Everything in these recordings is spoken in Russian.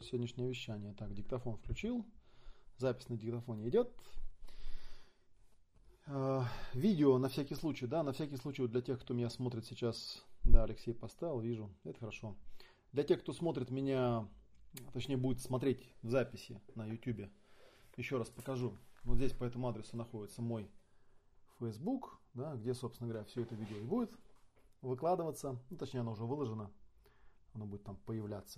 сегодняшнее вещание. Так, диктофон включил. Запись на диктофоне идет. Видео на всякий случай, да, на всякий случай вот для тех, кто меня смотрит сейчас. Да, Алексей поставил, вижу, это хорошо. Для тех, кто смотрит меня, точнее будет смотреть в записи на YouTube, еще раз покажу. Вот здесь по этому адресу находится мой Facebook, да, где, собственно говоря, все это видео и будет выкладываться. Ну, точнее, оно уже выложено. Оно будет там появляться.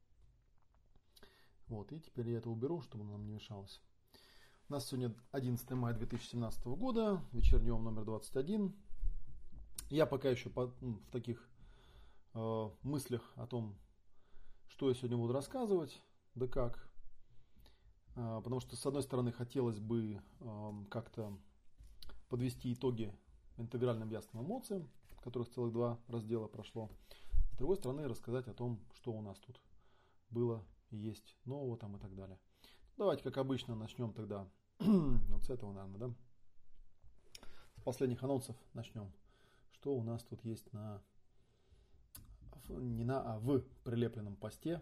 Вот, и теперь я это уберу, чтобы оно нам не мешалось. У нас сегодня 11 мая 2017 года, вечерний ом номер 21. Я пока еще в таких мыслях о том, что я сегодня буду рассказывать, да как. Потому что, с одной стороны, хотелось бы как-то подвести итоги интегральным ясным эмоциям, которых целых 2 раздела прошло. С другой стороны, рассказать о том, что у нас тут было и есть нового там и так далее. Давайте, как обычно, начнем тогда вот с этого, наверное, да? С последних анонсов начнем. Что у нас тут есть в прилепленном посте.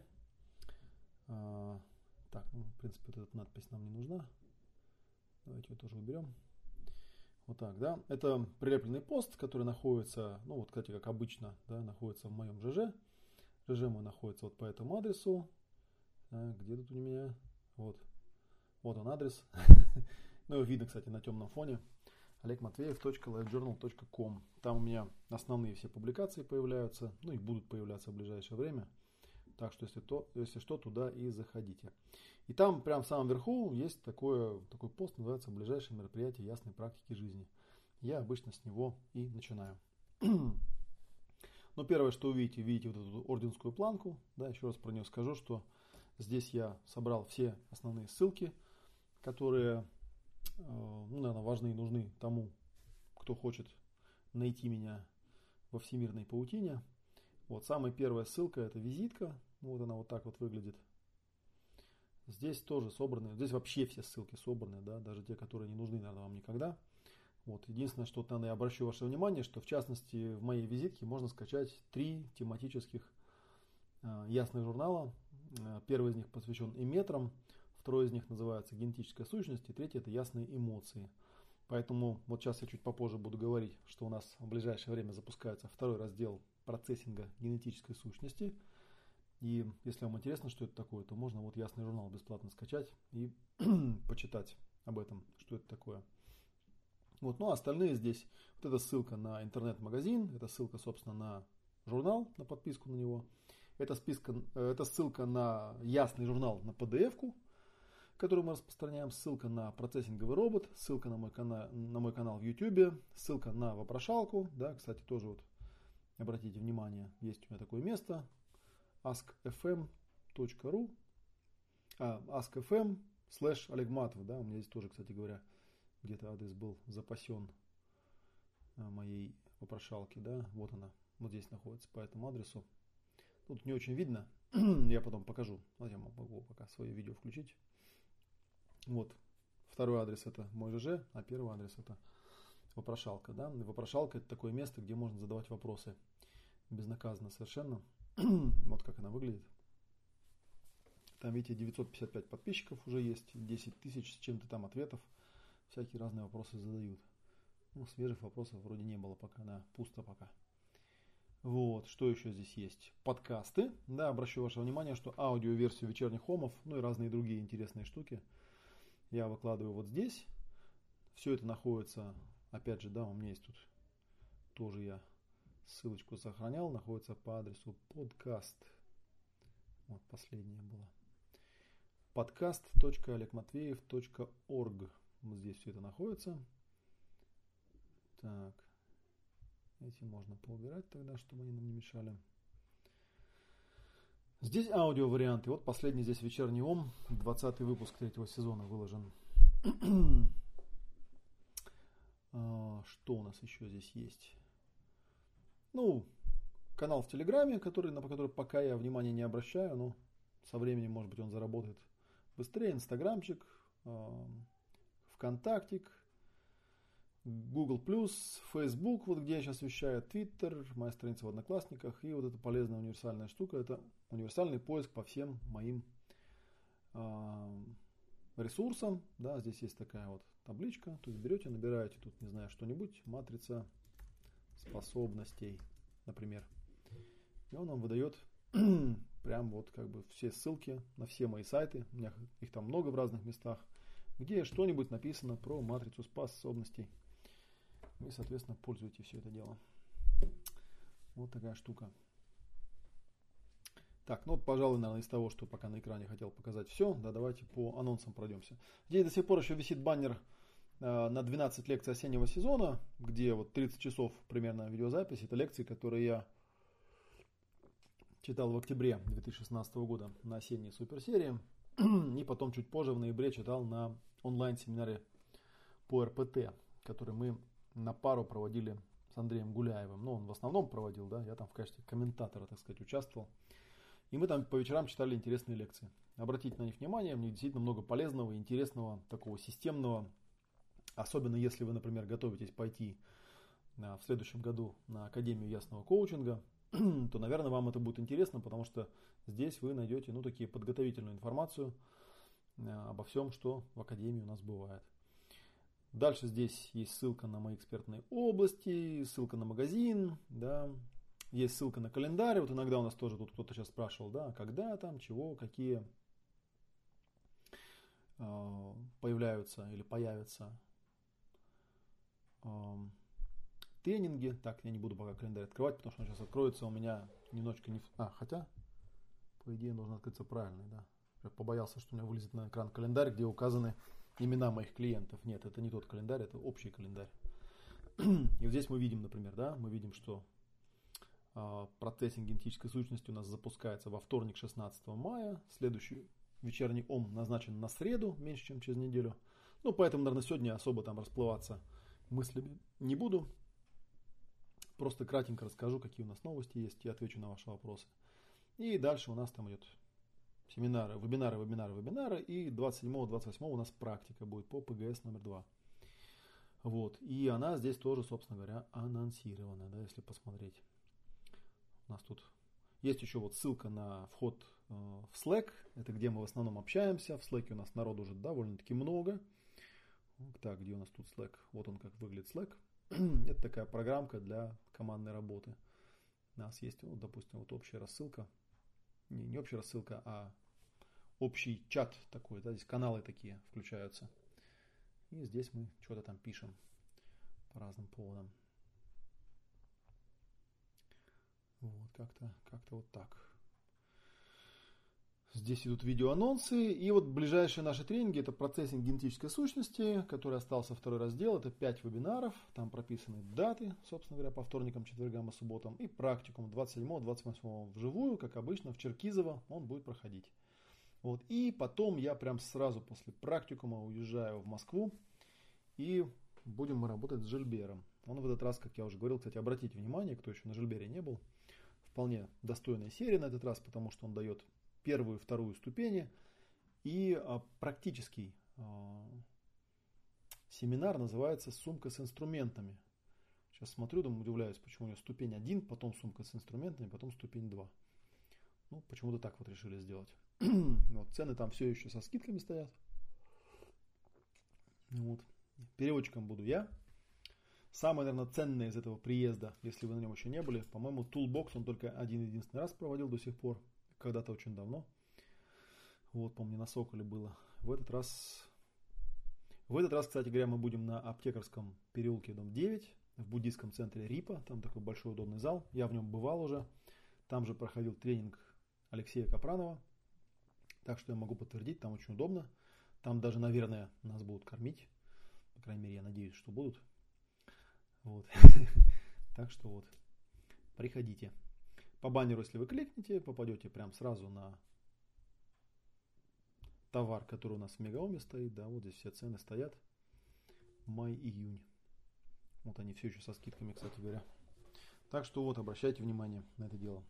Так, ну, в принципе, вот эта надпись нам не нужна. Давайте ее тоже уберем. Вот так, да. Это прилепленный пост, который находится, ну вот, кстати, как обычно, да, находится в моем ЖЖ. ЖЖ мой находится вот по этому адресу. Где тут у меня? Вот он адрес. Ну, его видно, кстати, на темном фоне. olegmatveev.lifejournal.com. Там у меня основные все публикации появляются, ну и будут появляться в ближайшее время. Так что, если что, туда и заходите. И там, прямо в самом верху, есть такой пост, называется «Ближайшее мероприятие ясной практики жизни». Я обычно с него и начинаю. Но первое, что видите вот эту орденскую планку. Да, еще раз про нее скажу, что здесь я собрал все основные ссылки, которые, ну, наверное, важны и нужны тому, кто хочет найти меня во всемирной паутине. Вот самая первая ссылка — это визитка. Вот она вот так вот выглядит. Здесь тоже собраны, здесь вообще все ссылки собраны, да, даже те, которые не нужны, наверное, вам никогда. Вот. Единственное, что, наверное, я обращу ваше внимание, что в частности в моей визитке можно скачать 3 тематических ясных журнала. Первый из них посвящен эметрам, второй из них называется генетическая сущность, и третий — это ясные эмоции. Поэтому вот сейчас я чуть попозже буду говорить, что у нас в ближайшее время запускается 2-й раздел процессинга генетической сущности. И если вам интересно, что это такое, то можно вот ясный журнал бесплатно скачать и почитать об этом, что это такое. Вот, ну а остальные здесь, вот эта ссылка на интернет-магазин, это ссылка, собственно, на журнал, на подписку на него. Это ссылка на ясный журнал, на PDF-ку, которую мы распространяем, ссылка на процессинговый робот, ссылка на мой канал в YouTube, ссылка на вопрошалку, да, кстати, тоже вот обратите внимание, есть у меня такое место, askfm.ru, askfm/Olegmatov, да, у меня здесь тоже, кстати говоря, где-то адрес был запасен моей вопрошалки, да, вот она, вот здесь находится по этому адресу. Тут не очень видно, я потом покажу, вот я могу пока свое видео включить. Вот, второй адрес — это мой ЖЖ, а первый адрес — это вопрошалка, да. И вопрошалка — это такое место, где можно задавать вопросы безнаказанно совершенно. Вот как она выглядит. Там, видите, 955 подписчиков уже есть, 10 тысяч с чем-то там ответов. Всякие разные вопросы задают. Ну, свежих вопросов вроде не было пока, да, пусто пока. Вот, что еще здесь есть? Подкасты. Да, обращу ваше внимание, что аудиоверсию вечерних омов, ну и разные другие интересные штуки я выкладываю вот здесь. Все это находится, опять же, да, у меня есть тут тоже, я ссылочку сохранял, находится по адресу подкаст. Вот последнее было. podcast.olegmatveev.org. Вот здесь все это находится. Так. Эти можно поубирать тогда, чтобы они нам не мешали. Здесь аудио варианты. Вот последний здесь вечерний ом. 20-й выпуск 3-го сезона выложен. Что у нас еще здесь есть? Ну, канал в Телеграме, на который пока я внимания не обращаю, но со временем, может быть, он заработает быстрее. Инстаграмчик, ВКонтактик, Google+, Facebook, вот где я сейчас вещаю, Twitter, моя страница в Одноклассниках, и вот эта полезная универсальная штука, это универсальный поиск по всем моим ресурсам, да, здесь есть такая вот табличка, то есть берете, набираете тут, не знаю, что-нибудь, матрица способностей, например, и он нам выдает прям вот как бы все ссылки на все мои сайты, у меня их там много в разных местах, где что-нибудь написано про матрицу способностей. Вы, соответственно, пользуете все это дело. Вот такая штука. Так, ну вот, пожалуй, наверное, из того, что пока на экране хотел показать, все. Да, давайте по анонсам пройдемся. Здесь до сих пор еще висит баннер на 12 лекций осеннего сезона, где вот 30 часов примерно видеозапись. Это лекции, которые я читал в октябре 2016 года на осенней суперсерии. И потом чуть позже, в ноябре, читал на онлайн-семинаре по РПТ, который мы на пару проводили с Андреем Гуляевым. Ну, он в основном проводил, да, я там в качестве комментатора, так сказать, участвовал. И мы там по вечерам читали интересные лекции. Обратите на них внимание, мне действительно много полезного, интересного, такого системного. Особенно если вы, например, готовитесь пойти в следующем году на Академию ясного коучинга, то, наверное, вам это будет интересно, потому что здесь вы найдете, ну, такие подготовительную информацию обо всем, что в Академии у нас бывает. Дальше здесь есть ссылка на мои экспертные области, ссылка на магазин, да. Есть ссылка на календарь. Вот иногда у нас тоже тут кто-то сейчас спрашивал, да, когда там, чего, какие появляются или появятся тренинги. Так, я не буду пока календарь открывать, потому что он сейчас откроется у меня немножечко не... хотя, по идее, он должен открыться правильно, да. Я побоялся, что у меня вылезет на экран календарь, где указаны имена моих клиентов. Нет, это не тот календарь, это общий календарь. И здесь мы видим, например, да, мы видим, что процессинг генетической сущности у нас запускается во вторник, 16 мая. Следующий вечерний ом назначен на среду, меньше, чем через неделю. Ну, поэтому, наверное, сегодня особо там расплываться мыслями не буду. Просто кратенько расскажу, какие у нас новости есть, и отвечу на ваши вопросы. И дальше у нас там идет семинары, вебинары. И 27-28 у нас практика будет по ПГС номер 2. Вот. И она здесь тоже, собственно говоря, анонсирована, да, если посмотреть. У нас тут есть еще вот ссылка на вход в Slack. Это где мы в основном общаемся. В Slack у нас народу уже довольно-таки много. Так, где у нас тут Slack? Вот он как выглядит Slack. Это такая программка для командной работы. У нас есть, вот, допустим, вот общая рассылка. Не общая рассылка, а общий чат такой. Да, здесь каналы такие включаются. И здесь мы что-то там пишем по разным поводам. Вот, как-то вот так. Здесь идут видеоанонсы. И вот ближайшие наши тренинги — это процессинг генетической сущности, который остался второй раздел. Это 5 вебинаров. Там прописаны даты, собственно говоря, по вторникам, четвергам и субботам. И практикум 27-28 вживую, как обычно, в Черкизово он будет проходить. Вот. И потом я прям сразу после практикума уезжаю в Москву. И будем мы работать с Жильбером. Он в этот раз, как я уже говорил, кстати, обратите внимание, кто еще на Жильбере не был, вполне достойная серия на этот раз, потому что он дает первую и вторую ступени. И практический семинар называется «Сумка с инструментами». Сейчас смотрю, думаю, удивляюсь, почему у него ступень 1, потом сумка с инструментами, потом ступень 2. Ну, почему-то так вот решили сделать. Вот, цены там все еще со скидками стоят. Вот. Переводчиком буду я. Самое, наверное, ценное из этого приезда, если вы на нем еще не были, по-моему, Toolbox он только один-единственный раз проводил до сих пор. Когда-то очень давно. Вот, помню, на Соколе было. В этот раз, кстати говоря, мы будем на Аптекарском переулке, дом 9, в буддийском центре Рипа. Там такой большой удобный зал. Я в нем бывал уже. Там же проходил тренинг Алексея Капранова. Так что я могу подтвердить, там очень удобно. Там даже, наверное, нас будут кормить. По крайней мере, я надеюсь, что будут. Вот. Так что вот, приходите. По баннеру, если вы кликнете, попадете прям сразу на товар, который у нас в Мегаоме стоит. Да, вот здесь все цены стоят. Май-июнь. Вот они все еще со скидками, кстати говоря. Так что вот, обращайте внимание на это дело.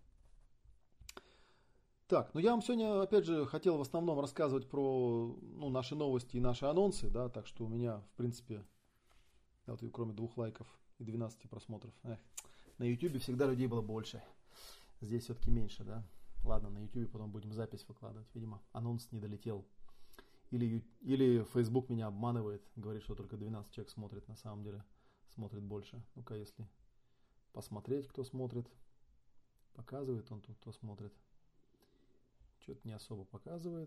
Так, ну я вам сегодня, опять же, хотел в основном рассказывать про наши новости и наши анонсы, да, так что у меня, в принципе, вот, кроме 2 лайков и 12 просмотров, на YouTube всегда людей было больше. Здесь все-таки меньше, да. Ладно, на YouTube потом будем запись выкладывать. Видимо, анонс не долетел. Или Facebook меня обманывает, говорит, что только 12 человек смотрит, на самом деле смотрит больше. Ну-ка, если посмотреть, кто смотрит, показывает он тут, кто смотрит. Что-то не особо показывает.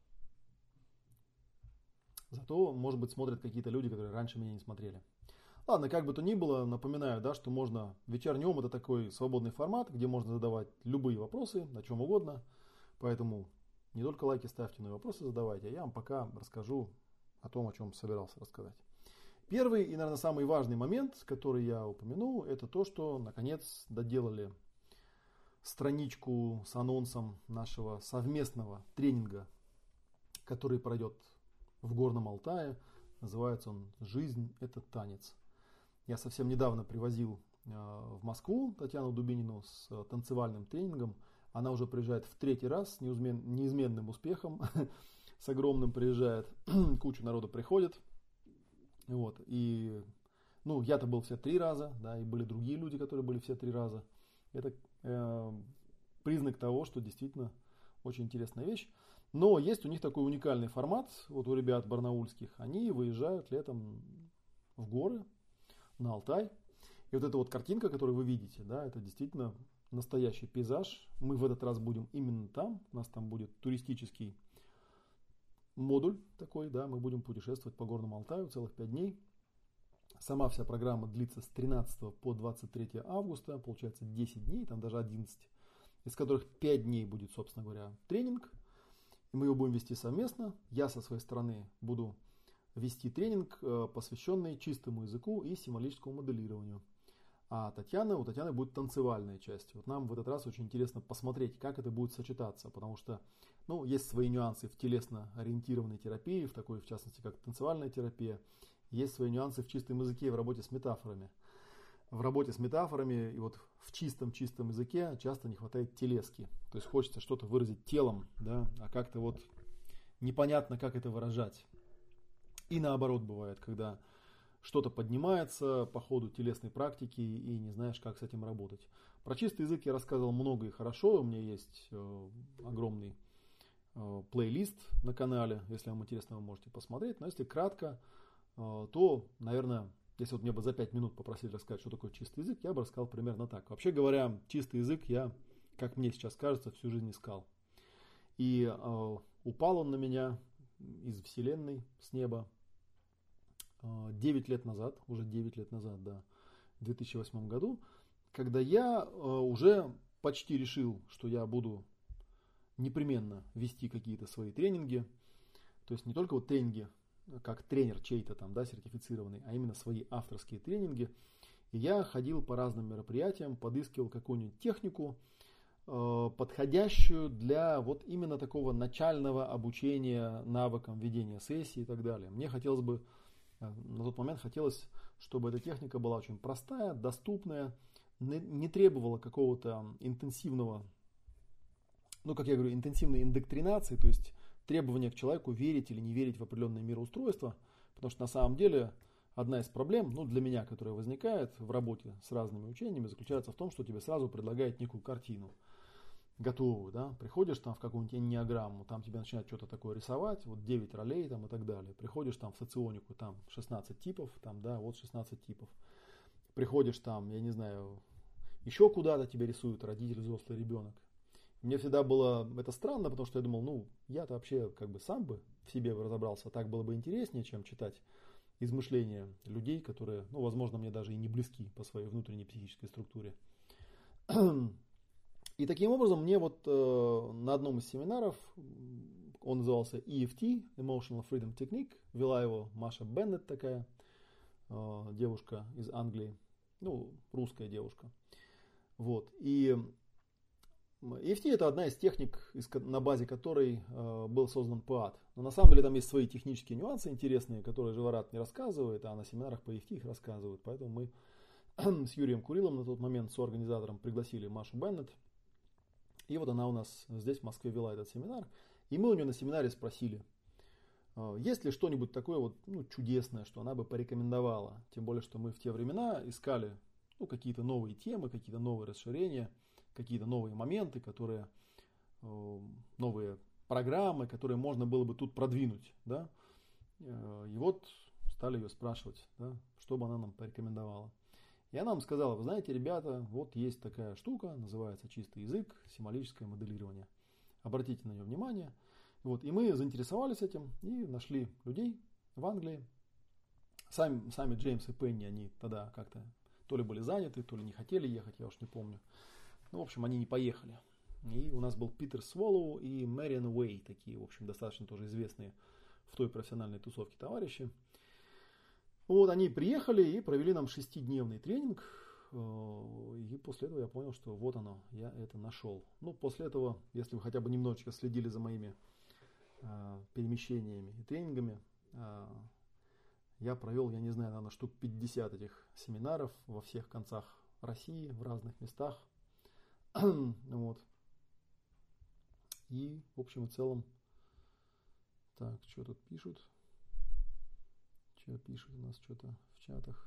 Зато, может быть, смотрят какие-то люди, которые раньше меня не смотрели. Ладно, как бы то ни было, напоминаю, да, что можно вечерний ом — это такой свободный формат, где можно задавать любые вопросы, о чем угодно. Поэтому не только лайки ставьте, но и вопросы задавайте. А я вам пока расскажу о том, о чем собирался рассказать. Первый и, наверное, самый важный момент, который я упомяну, это то, что наконец доделали страничку с анонсом нашего совместного тренинга, который пройдет в Горном Алтае. Называется он «Жизнь – это танец». Я совсем недавно привозил в Москву Татьяну Дубинину с танцевальным тренингом. Она уже приезжает в 3-й раз с неизменным успехом, с огромным приезжает, куча народу приходит. Вот. И, ну, я-то был все 3 раза, да, и были другие люди, которые были все 3 раза. Это признак того, что действительно очень интересная вещь. Но есть у них такой уникальный формат, вот у ребят барнаульских. Они выезжают летом в горы, на Алтай. И вот эта вот картинка, которую вы видите, да, это действительно настоящий пейзаж. Мы в этот раз будем именно там. У нас там будет туристический модуль такой, да, мы будем путешествовать по Горному Алтаю целых 5 дней. Сама вся программа длится с 13 по 23 августа, получается 10 дней, там даже 11, из которых 5 дней будет, собственно говоря, тренинг. И мы его будем вести совместно. Я со своей стороны буду вести тренинг, посвященный чистому языку и символическому моделированию. А у Татьяны будет танцевальная часть. Вот нам в этот раз очень интересно посмотреть, как это будет сочетаться, потому что, ну, есть свои нюансы в телесно-ориентированной терапии, в такой, в частности, как танцевальная терапия. Есть свои нюансы в чистом языке и в работе с метафорами. В работе с метафорами и вот в чистом языке часто не хватает телески. То есть хочется что-то выразить телом, да, а как-то вот непонятно, как это выражать. И наоборот бывает, когда что-то поднимается по ходу телесной практики и не знаешь, как с этим работать. Про чистый язык я рассказывал много и хорошо. У меня есть огромный плейлист на канале. Если вам интересно, вы можете посмотреть. Но если кратко, то, наверное, если вот мне бы за 5 минут попросили рассказать, что такое чистый язык, я бы рассказал примерно так. Вообще говоря, чистый язык я, как мне сейчас кажется, всю жизнь искал. И упал он на меня из вселенной, с неба, 9 лет назад, уже 9 лет назад, да, в 2008 году, когда я уже почти решил, что я буду непременно вести какие-то свои тренинги. То есть не только вот тренинги, как тренер чей-то там, да, сертифицированный, а именно свои авторские тренинги. И я ходил по разным мероприятиям, подыскивал какую-нибудь технику, подходящую для вот именно такого начального обучения навыкам ведения сессий и так далее. Мне хотелось бы, на тот момент хотелось, чтобы эта техника была очень простая, доступная, не требовала какого-то интенсивного, ну, как я говорю, интенсивной индоктринации, то есть требования к человеку верить или не верить в определенное мироустройство, потому что на самом деле одна из проблем, ну, для меня, которая возникает в работе с разными учениями, заключается в том, что тебе сразу предлагают некую картину готовую, да, приходишь там в какую-нибудь эннеограмму, там тебе начинают что-то такое рисовать, вот 9 ролей там и так далее, приходишь там в соционику, там 16 типов, там, да, вот 16 типов, приходишь там, я не знаю, еще куда-то тебе рисуют родитель, взрослый ребенок. Мне всегда было это странно, потому что я думал, ну, я-то вообще как бы сам бы в себе разобрался, так было бы интереснее, чем читать измышления людей, которые, ну, возможно, мне даже и не близки по своей внутренней психической структуре. И таким образом мне вот на одном из семинаров, он назывался EFT, Emotional Freedom Technique, вела его Маша Беннет, такая девушка из Англии, ну, русская девушка. Вот, и EFT это одна из техник, на базе которой был создан ПААТ. Но на самом деле там есть свои технические нюансы интересные, которые Живорат не рассказывает, а на семинарах по EFT их рассказывают. Поэтому мы с Юрием Курилом на тот момент, соорганизатором, пригласили Машу Беннет. И вот она у нас здесь в Москве вела этот семинар. И мы у нее на семинаре спросили, есть ли что-нибудь такое вот, ну, чудесное, что она бы порекомендовала. Тем более, что мы в те времена искали, ну, какие-то новые темы, какие-то новые расширения, какие-то новые моменты, которые новые программы, которые можно было бы тут продвинуть, да. И вот стали ее спрашивать, да, что бы она нам порекомендовала. И она нам сказала: вы знаете, ребята, вот есть такая штука, называется чистый язык, символическое моделирование. Обратите на нее внимание. Вот, и мы заинтересовались этим и нашли людей в Англии. Сами Джеймс и Пенни, они тогда как-то то ли были заняты, то ли не хотели ехать, я уж не помню. Ну, в общем, они не поехали. И у нас был Питер Своллоу и Мэриан Уэй, такие, в общем, достаточно тоже известные в той профессиональной тусовке товарищи. Вот они приехали и провели нам 6-дневный тренинг. И после этого я понял, что вот оно, я это нашел. Ну, после этого, если вы хотя бы немножечко следили за моими перемещениями и тренингами, я провел, я не знаю, наверное, штук 50 этих семинаров во всех концах России, в разных местах. Вот. И, в общем и целом, так, что тут пишут? Что пишут у нас что-то в чатах?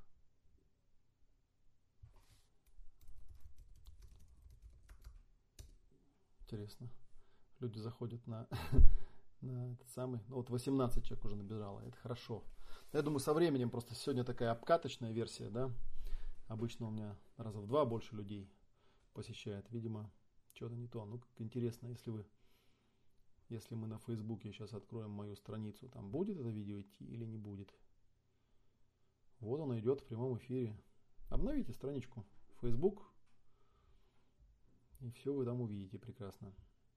Интересно. Люди заходят на этот самый. Ну, вот 18 человек уже набежало. Это хорошо. Я думаю, со временем просто сегодня такая обкаточная версия, да. Обычно у меня раза в 2 больше людей посещает. Видимо, что-то не то. Ну, как интересно, если мы на Фейсбуке сейчас откроем мою страницу, там будет это видео идти или не будет? Вот оно идет в прямом эфире. Обновите страничку Facebook, и все вы там увидите прекрасно.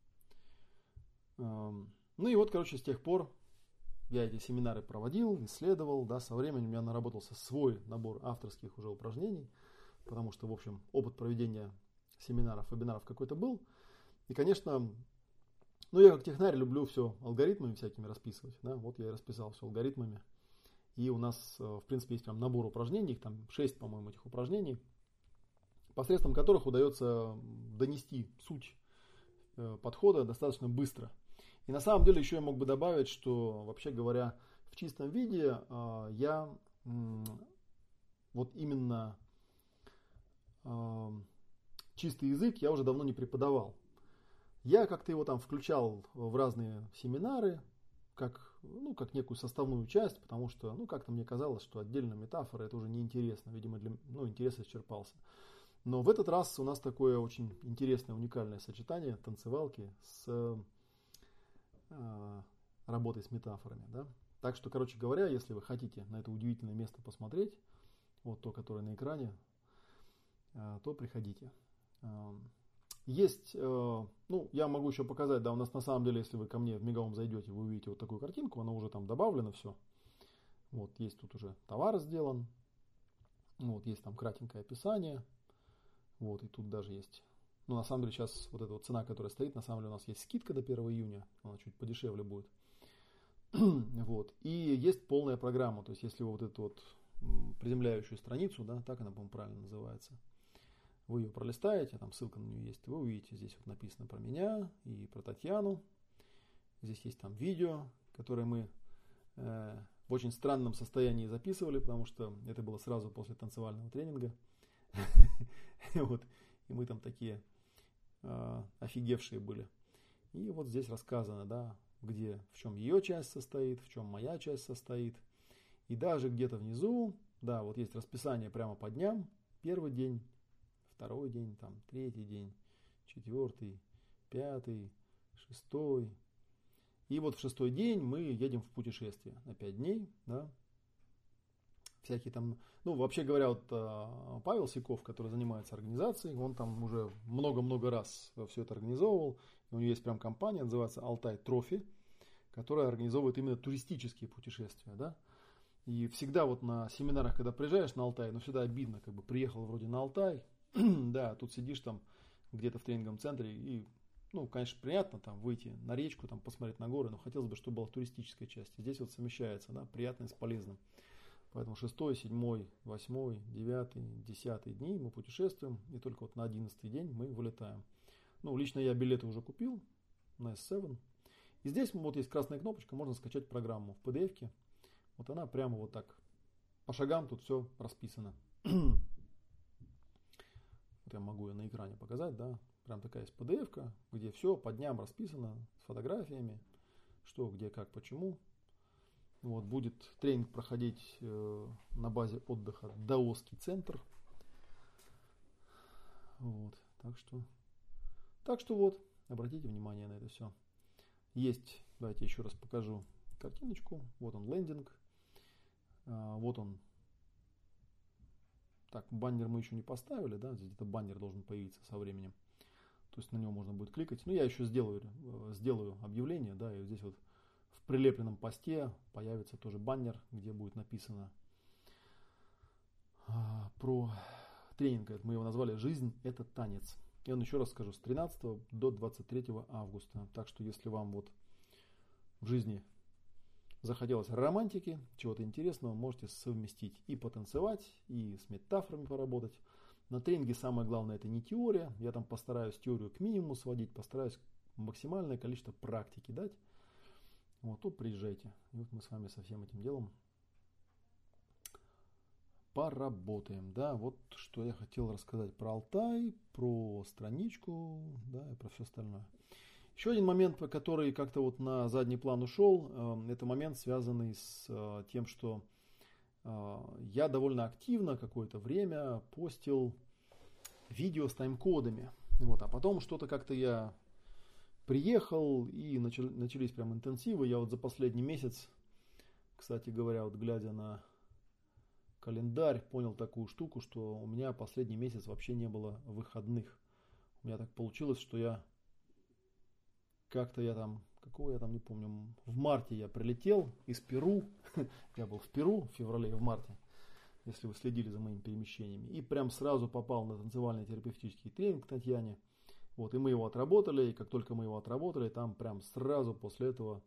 Ну и вот, короче, с тех пор я эти семинары проводил, исследовал, да, со временем у меня наработался свой набор авторских уже упражнений, потому что, в общем, опыт проведения семинаров, вебинаров какой-то был. И, конечно, ну я как технарь люблю все алгоритмами всякими расписывать, да, вот я и расписал все алгоритмами. И у нас, в принципе, есть прям набор упражнений, их там 6, по-моему, этих упражнений, посредством которых удается донести суть подхода достаточно быстро. И на самом деле еще я мог бы добавить, что, вообще говоря, в чистом виде я вот именно чистый язык я уже давно не преподавал. Я как-то его там включал в разные семинары, как некую составную часть, потому что, как-то мне казалось, что отдельно метафора это уже неинтересно, видимо, интерес исчерпался. Но в этот раз у нас такое очень интересное, уникальное сочетание танцевалки с работой с метафорами, да. Так что, короче говоря, если вы хотите на это удивительное место посмотреть, вот то, которое на экране, то приходите. Есть, я могу еще показать, да, у нас на самом деле, если вы ко мне в Мегаум зайдете, вы увидите вот такую картинку, она уже там добавлена все. Вот, есть тут уже товар сделан, вот, есть там кратенькое описание, вот, и тут даже есть, на самом деле сейчас вот эта вот цена, которая стоит, на самом деле у нас есть скидка до 1 июня, она чуть подешевле будет. Вот, и есть полная программа, то есть если вы вот эту вот приземляющую страницу, да, так она, по-моему, правильно называется, вы ее пролистаете, там ссылка на нее есть, вы увидите, здесь вот написано про меня и про Татьяну. Здесь есть там видео, которое мы в очень странном состоянии записывали, потому что это было сразу после танцевального тренинга. Вот. И мы там такие офигевшие были. И вот здесь рассказано, да, в чем ее часть состоит, в чем моя часть состоит. И даже где-то внизу, да, вот есть расписание прямо по дням. Первый день, второй день, там, третий день, 4, 5, 6. И вот в 6 день мы едем в путешествие на 5 дней, да. Всякие там, вообще говоря, вот Павел Сиков, который занимается организацией, он там уже много-много раз все это организовывал. И у него есть прям компания, называется Алтай Трофи, которая организовывает именно туристические путешествия, да. И всегда вот на семинарах, когда приезжаешь на Алтай, всегда обидно, как бы приехал вроде на Алтай, да, тут сидишь там где-то в тренинговом центре и, конечно, приятно там выйти на речку, там посмотреть на горы, но хотелось бы, чтобы была туристическая часть. И здесь вот совмещается, да, приятное с полезным. Поэтому 6, 7, 8, 9, 10 дни мы путешествуем, и только вот на 11 день мы вылетаем. Лично я билеты уже купил на S7. И здесь вот есть красная кнопочка, можно скачать программу в PDF-ке. Вот она прямо вот так, по шагам тут все расписано. Вот я могу ее на экране показать, да, Прям такая есть PDF-ка, где все по дням расписано с фотографиями, что, где, как, почему. Вот, будет тренинг проходить на базе отдыха Даосский центр. Вот, так что вот, обратите внимание на это все. Есть, давайте еще раз покажу картиночку. Вот он лендинг. Вот он. Так, баннер мы еще не поставили, да, здесь где-то баннер должен появиться со временем. То есть на него можно будет кликать. Но я еще сделаю объявление, да, и здесь вот в прилепленном посте появится тоже баннер, где будет написано про тренинг. Мы его назвали «Жизнь – это танец». И он, еще раз скажу, с 13 до 23 августа. Так что если вам вот в жизни захотелось романтики, чего-то интересного, можете совместить и потанцевать, и с метафорами поработать. На тренинге самое главное — это не теория. Я там постараюсь теорию к минимуму сводить, постараюсь максимальное количество практики дать. Вот, то приезжайте. И вот мы с вами со всем этим делом поработаем. Да, вот что я хотел рассказать про Алтай, про страничку, да, и про все остальное. Еще один момент, который как-то вот на задний план ушел, это момент, связанный с тем, что я довольно активно какое-то время постил видео с тайм-кодами. Вот, а потом что-то как-то я приехал и начались прям интенсивы. Я вот за последний месяц, кстати говоря, вот глядя на календарь, понял такую штуку, что у меня последний месяц вообще не было выходных. У меня так получилось, что какого я там не помню, в марте я прилетел из Перу, я был в Перу в феврале и в марте, если вы следили за моими перемещениями, и прям сразу попал на танцевальный терапевтический тренинг к Татьяне, вот, и мы его отработали, и как только мы его отработали, там прям сразу после этого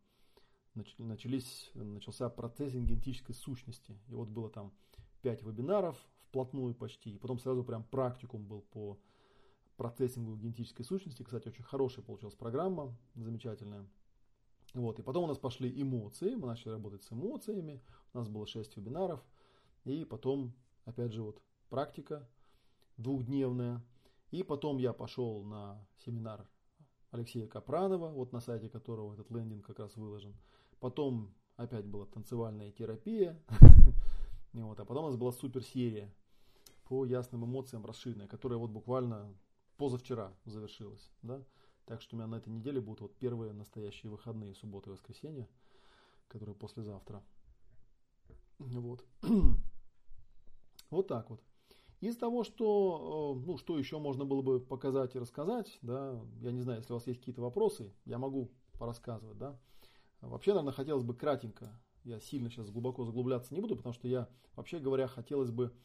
начался процессинг генетической сущности, и вот было там 5 вебинаров вплотную почти, и потом сразу прям практикум был по процессингу генетической сущности. Кстати, очень хорошая получилась программа, замечательная. Вот. И потом у нас пошли эмоции, мы начали работать с эмоциями, у нас было 6 вебинаров, и потом, опять же, вот практика двухдневная, и потом я пошел на семинар Алексея Капранова, вот на сайте которого этот лендинг как раз выложен, потом опять была танцевальная терапия, вот. А потом у нас была суперсерия по ясным эмоциям расширенная, которая вот буквально позавчера завершилась, да? Так что у меня на этой неделе будут вот первые настоящие выходные, суббота и воскресенье, которые послезавтра. Вот. Вот так вот. Из того, что еще можно было бы показать и рассказать, да, я не знаю, если у вас есть какие-то вопросы, я могу порассказывать, да. Вообще, наверное, хотелось бы кратенько, я сильно сейчас глубоко заглубляться не буду, потому что я, вообще говоря, хотелось бы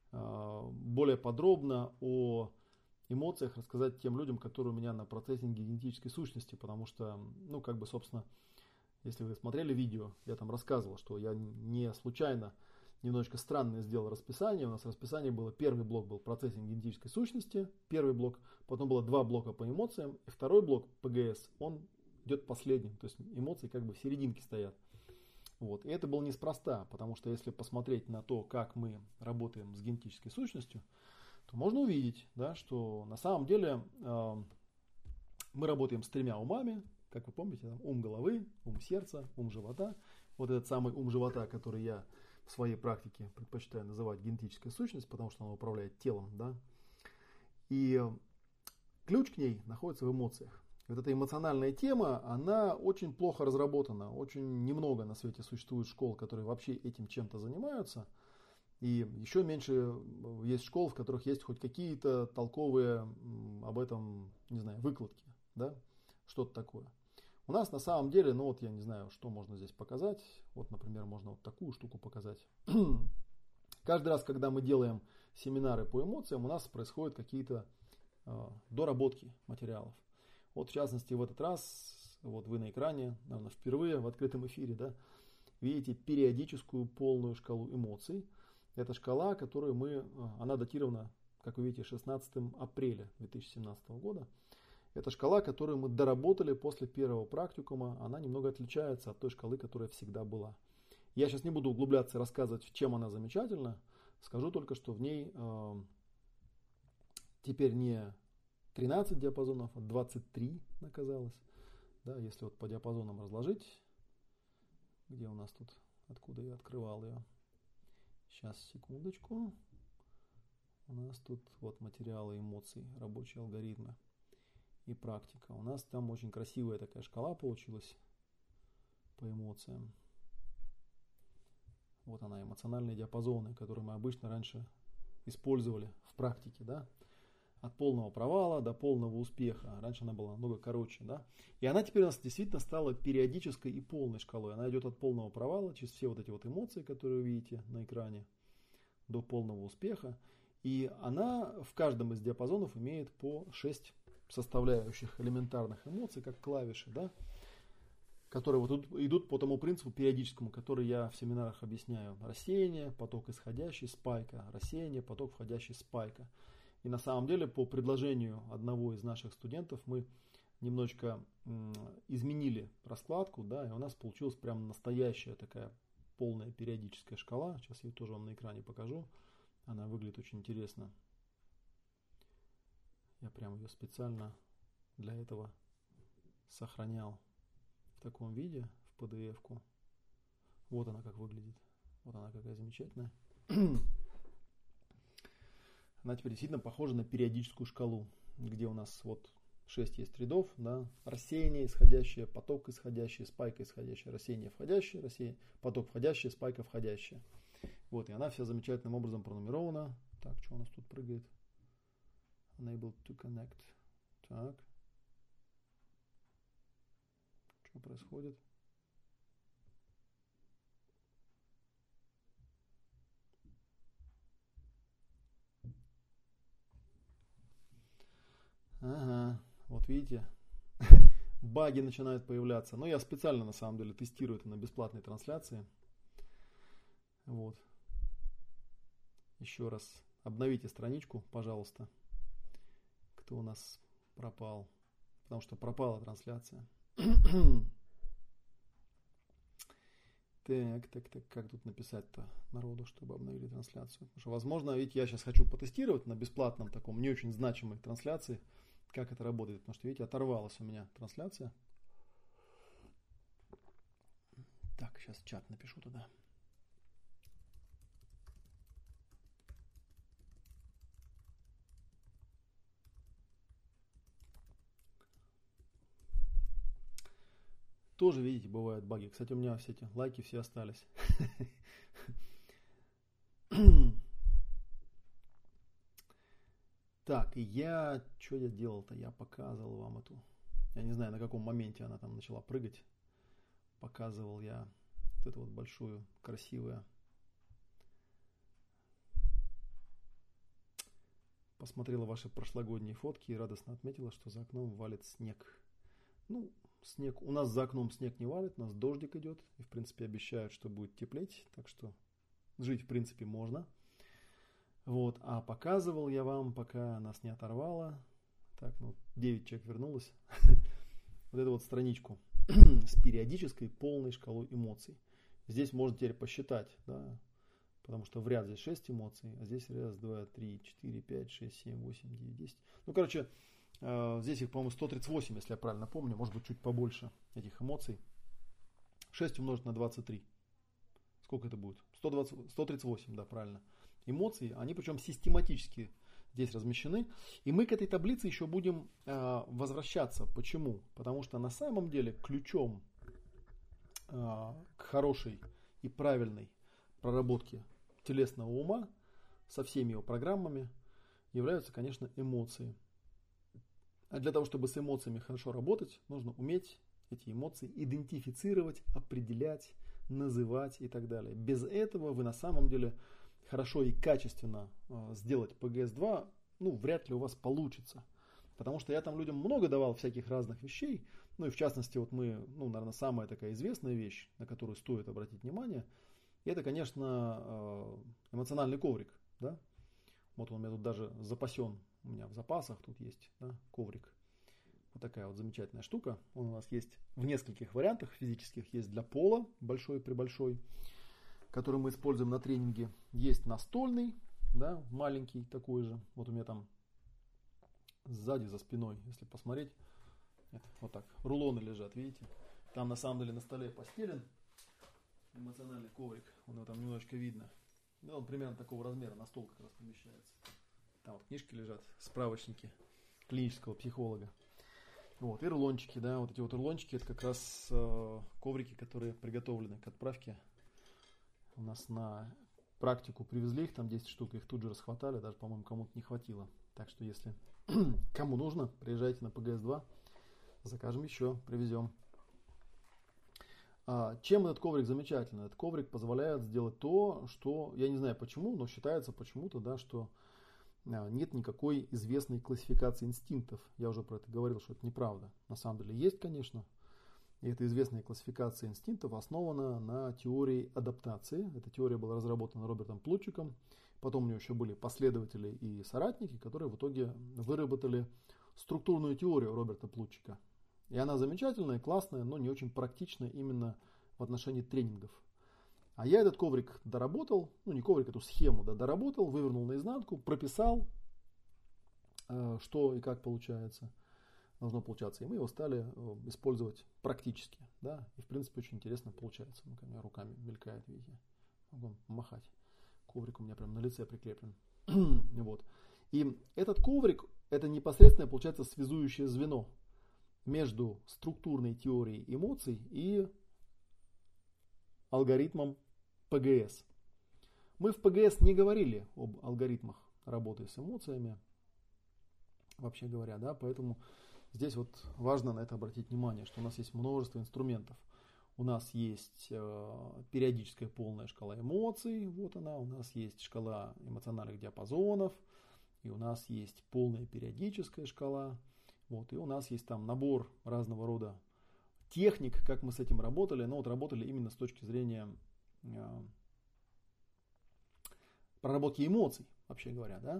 более подробно о эмоциях рассказать тем людям, которые у меня на процессинге генетической сущности, потому что, собственно, если вы смотрели видео, я там рассказывал, что я не случайно немножечко странное сделал расписание. У нас расписание было, первый блок был процессинг генетической сущности, первый блок, потом было 2 блока по эмоциям, и второй блок ПГС, он идет последним, то есть эмоции как бы в серединке стоят. Вот. И это было неспроста, потому что если посмотреть на то, как мы работаем с генетической сущностью, то можно увидеть, да, что на самом деле мы работаем с 3 умами, как вы помните, ум головы, ум сердца, ум живота. Вот этот самый ум живота, который я в своей практике предпочитаю называть генетическая сущность, потому что она управляет телом, да. И ключ к ней находится в эмоциях. Вот эта эмоциональная тема, она очень плохо разработана. Очень немного на свете существует школ, которые вообще этим чем-то занимаются. И еще меньше есть школ, в которых есть хоть какие-то толковые об этом, не знаю, выкладки, да, что-то такое. У нас на самом деле, я не знаю, что можно здесь показать. Вот, например, можно вот такую штуку показать. Каждый раз, когда мы делаем семинары по эмоциям, у нас происходят какие-то доработки материалов. Вот, в частности, в этот раз, вот вы на экране, наверное, впервые в открытом эфире, да, видите периодическую полную шкалу эмоций. Это шкала, она датирована, как вы видите, 16 апреля 2017 года. Это шкала, которую мы доработали после первого практикума. Она немного отличается от той шкалы, которая всегда была. Я сейчас не буду углубляться и рассказывать, чем она замечательна. Скажу только, что в ней теперь не 13 диапазонов, 23 оказалось. Да, если вот по диапазонам разложить, где у нас тут, откуда я открывал ее. Сейчас, секундочку. У нас тут вот материалы эмоций, рабочие алгоритмы и практика. У нас там очень красивая такая шкала получилась по эмоциям. Вот она, эмоциональные диапазоны, которые мы обычно раньше использовали в практике, да. От полного провала до полного успеха. Раньше она была намного короче, да. И она теперь у нас действительно стала периодической и полной шкалой. Она идет от полного провала через все вот эти вот эмоции, которые вы видите на экране, до полного успеха. И она в каждом из диапазонов имеет по 6 составляющих элементарных эмоций, как клавиши, да, которые вот идут по тому принципу периодическому, который я в семинарах объясняю. Рассеяние, поток исходящий, спайка. Рассеяние, поток входящий, спайка. И на самом деле по предложению одного из наших студентов мы немножечко изменили раскладку, да, и у нас получилась прям настоящая такая полная периодическая шкала. Сейчас я ее тоже вам на экране покажу. Она выглядит очень интересно. Я прям ее специально для этого сохранял в таком виде, в PDF-ку. Вот она как выглядит. Вот она какая замечательная. Она теперь действительно похожа на периодическую шкалу, где у нас вот 6 есть рядов, да, рассеяние исходящее, поток исходящий, спайка исходящая, рассеяние входящее, поток входящий, спайка входящая. Вот, и она вся замечательным образом пронумерована. Так, что у нас тут прыгает? Unable to connect. Так. Что происходит? Ага, вот видите, баги начинают появляться. Но я специально на самом деле тестирую это на бесплатной трансляции. Вот. Еще раз обновите страничку, пожалуйста, кто у нас пропал, потому что пропала трансляция. Так, как тут написать-то народу, чтобы обновили трансляцию? Потому что, возможно, ведь я сейчас хочу потестировать на бесплатном таком не очень значимой трансляции, как это работает, потому что, видите, оторвалась у меня трансляция. Так, сейчас в чат напишу туда. Тоже, видите, бывают баги. Кстати, у меня все эти лайки все остались. Так, что я делал-то? Я показывал вам эту. Я не знаю, на каком моменте она там начала прыгать. Показывал я вот эту вот большую, красивую. Посмотрела ваши прошлогодние фотки и радостно отметила, что за окном валит снег. Ну, снег. У нас за окном снег не валит, у нас дождик идет. И, в принципе, обещают, что будет теплеть. Так что жить, в принципе, можно. Вот. А показывал я вам, пока нас не оторвало. Так, 9 человек вернулось. Вот эту вот страничку с периодической полной шкалой эмоций. Здесь можно теперь посчитать, да, потому что в ряд здесь 6 эмоций, а здесь раз, 2, 3, 4, 5, 6, 7, 8, 9, 10. Ну, короче, здесь их, по-моему, 138, если я правильно помню, может быть, чуть побольше этих эмоций. 6 умножить на 23. Сколько это будет? 138, да, правильно. Эмоции, они причем систематически здесь размещены. И мы к этой таблице еще будем возвращаться. Почему? Потому что на самом деле ключом к хорошей и правильной проработке телесного ума со всеми его программами являются, конечно, эмоции. А для того, чтобы с эмоциями хорошо работать, нужно уметь эти эмоции идентифицировать, определять, называть и так далее. Без этого вы на самом деле хорошо и качественно сделать ПГС-2, вряд ли у вас получится. Потому что я там людям много давал всяких разных вещей. Ну и в частности, вот мы, наверное, самая такая известная вещь, на которую стоит обратить внимание, это, конечно, эмоциональный коврик. Да? Вот он у меня тут даже запасен, у меня в запасах тут есть, да, коврик. Вот такая вот замечательная штука. Он у нас есть в нескольких вариантах физических. Есть для пола, большой при большой, который мы используем на тренинге. Есть настольный, да, маленький такой же. Вот у меня там сзади, за спиной, если посмотреть. Это, вот так, рулоны лежат, видите? Там на самом деле на столе постелен эмоциональный коврик, он его там немножечко видно. Ну, он примерно такого размера, на стол как раз помещается. Там вот книжки лежат, справочники клинического психолога. Вот, и рулончики, да, вот эти вот рулончики, это как раз коврики, которые приготовлены к отправке. У нас на практику привезли их, там 10 штук, их тут же расхватали, даже, по-моему, кому-то не хватило. Так что, если кому нужно, приезжайте на ПГС-2, закажем еще, привезем. Чем этот коврик замечательный? Этот коврик позволяет сделать то, что, я не знаю почему, но считается почему-то, да, что нет никакой известной классификации инстинктов. Я уже про это говорил, что это неправда. На самом деле есть, конечно. И эта известная классификация инстинктов основана на теории адаптации. Эта теория была разработана Робертом Плутчиком. Потом у него еще были последователи и соратники, которые в итоге выработали структурную теорию Роберта Плутчика. И она замечательная, классная, но не очень практичная именно в отношении тренингов. А я этот коврик доработал, ну не коврик, эту схему, да, доработал, вывернул наизнанку, прописал, что и как получается, должно получаться. И мы его стали использовать практически. Да, и в принципе очень интересно получается. У меня руками мелькает, видите, могу махать. Коврик у меня прям на лице прикреплен. Вот. И этот коврик, это непосредственно получается связующее звено между структурной теорией эмоций и алгоритмом ПГС. Мы в ПГС не говорили об алгоритмах работы с эмоциями, вообще говоря, да, поэтому здесь вот важно на это обратить внимание, что у нас есть множество инструментов. У нас есть периодическая полная шкала эмоций, вот она, у нас есть шкала эмоциональных диапазонов, и у нас есть полная периодическая шкала, вот, и у нас есть там набор разного рода техник, как мы с этим работали, но вот работали именно с точки зрения проработки эмоций, вообще говоря, да.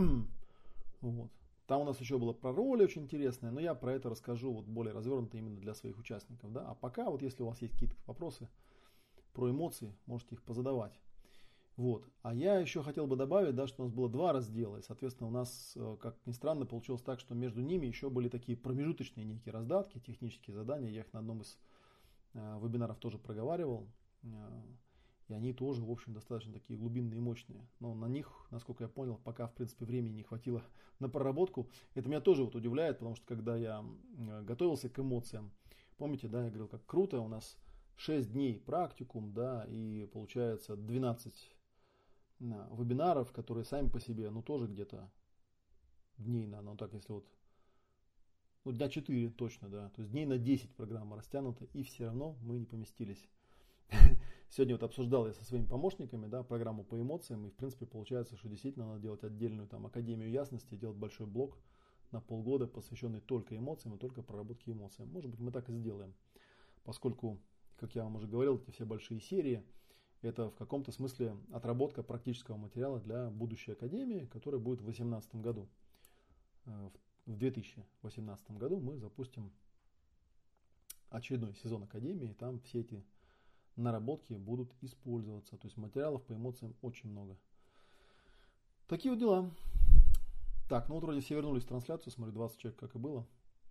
Вот. Там у нас еще было про роли очень интересное, но я про это расскажу вот более развернуто именно для своих участников, да. А пока вот если у вас есть какие-то вопросы про эмоции, можете их позадавать. Вот. А я еще хотел бы добавить, да, что у нас было два раздела, и, соответственно, у нас, как ни странно, получилось так, что между ними еще были такие промежуточные некие раздатки, технические задания. Я их на одном из вебинаров тоже проговаривал, и они тоже, в общем, достаточно такие глубинные и мощные. Но на них, насколько я понял, пока, в принципе, времени не хватило на проработку. Это меня тоже вот удивляет, потому что, когда я готовился к эмоциям, помните, да, я говорил, как круто, у нас 6 дней практикум, да, и получается 12 вебинаров, которые сами по себе, ну, тоже где-то дней на, ну, так, если вот, ну, дня 4 точно, да, то есть дней на 10 программа растянута, и все равно мы не поместились. Сегодня вот обсуждал я со своими помощниками, да, программу по эмоциям, и, в принципе, получается, что действительно надо делать отдельную там Академию ясности, делать большой блок на полгода, посвященный только эмоциям и только проработке эмоций. Может быть, мы так и сделаем, поскольку, как я вам уже говорил, эти все большие серии, это в каком-то смысле отработка практического материала для будущей академии, которая будет в 2018 году. В 2018 году мы запустим очередной сезон академии, и там все эти наработки будут использоваться. То есть материалов по эмоциям очень много. Такие вот дела. Так, ну вот вроде все вернулись в трансляцию, смотрю, 20 человек, как и было.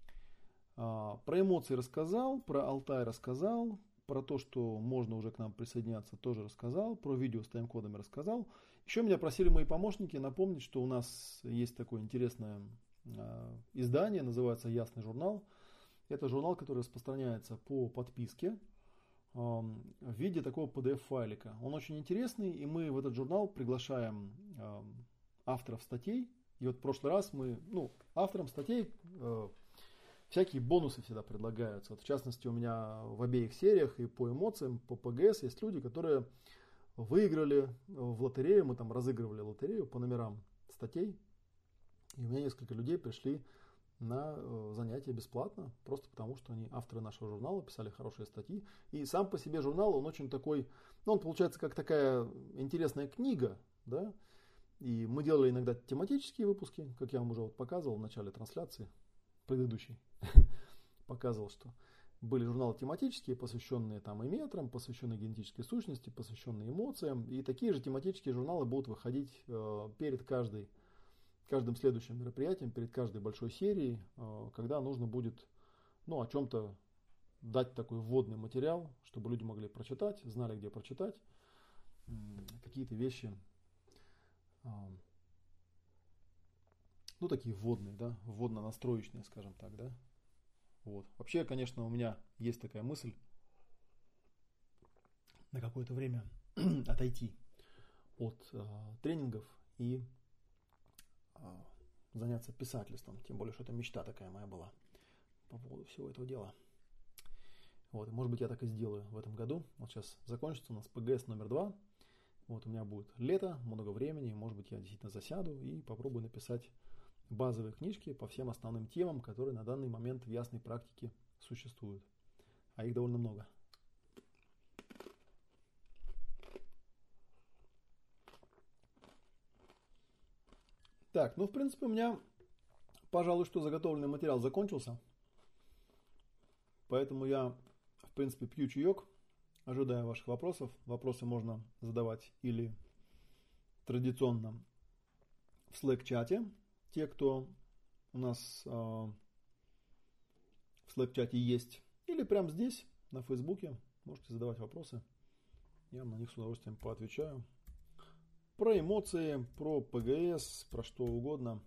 Про эмоции рассказал, про Алтай рассказал, про то, что можно уже к нам присоединяться, тоже рассказал, про видео с тайм-кодами рассказал. Еще меня просили мои помощники напомнить, что у нас есть такое интересное издание, называется «Ясный журнал». Это журнал, который распространяется по подписке в виде такого PDF-файлика. Он очень интересный, и мы в этот журнал приглашаем авторов статей. И вот в прошлый раз мы, авторам статей всякие бонусы всегда предлагаются. Вот в частности, у меня в обеих сериях и по эмоциям, по ПГС есть люди, которые выиграли в лотерею. Мы там разыгрывали лотерею по номерам статей. И у меня несколько людей пришли на занятия бесплатно, просто потому что они авторы нашего журнала, писали хорошие статьи. И сам по себе журнал, он очень такой, он получается как такая интересная книга, да. И мы делали иногда тематические выпуски, как я вам уже вот показывал в начале трансляции предыдущей. Показывал, что были журналы тематические, посвященные там и метрам, посвященные генетической сущности, посвященные эмоциям. И такие же тематические журналы будут выходить перед каждой каждым следующим мероприятием, перед каждой большой серией, когда нужно будет о чем-то дать такой вводный материал, чтобы люди могли прочитать, знали, где прочитать, какие-то вещи, такие вводные, да, вводно-настроечные, скажем так, да. Вот. Вообще, конечно, у меня есть такая мысль на какое-то время отойти от тренингов и заняться писательством. Тем более, что это мечта такая моя была по поводу всего этого дела. Вот, и может быть, я так и сделаю в этом году. Вот сейчас закончится у нас ПГС номер 2. Вот у меня будет лето, много времени. Может быть, я действительно засяду и попробую написать базовые книжки по всем основным темам, которые на данный момент в ясной практике существуют. А их довольно много. Так, в принципе, у меня, пожалуй, что заготовленный материал закончился. Поэтому я, в принципе, пью чаек, ожидая ваших вопросов. Вопросы можно задавать или традиционно в Slack-чате. Те, кто у нас в Slack-чате есть, или прямо здесь, на Фейсбуке, можете задавать вопросы. Я на них с удовольствием поотвечаю. Про эмоции, про ПГС, про что угодно.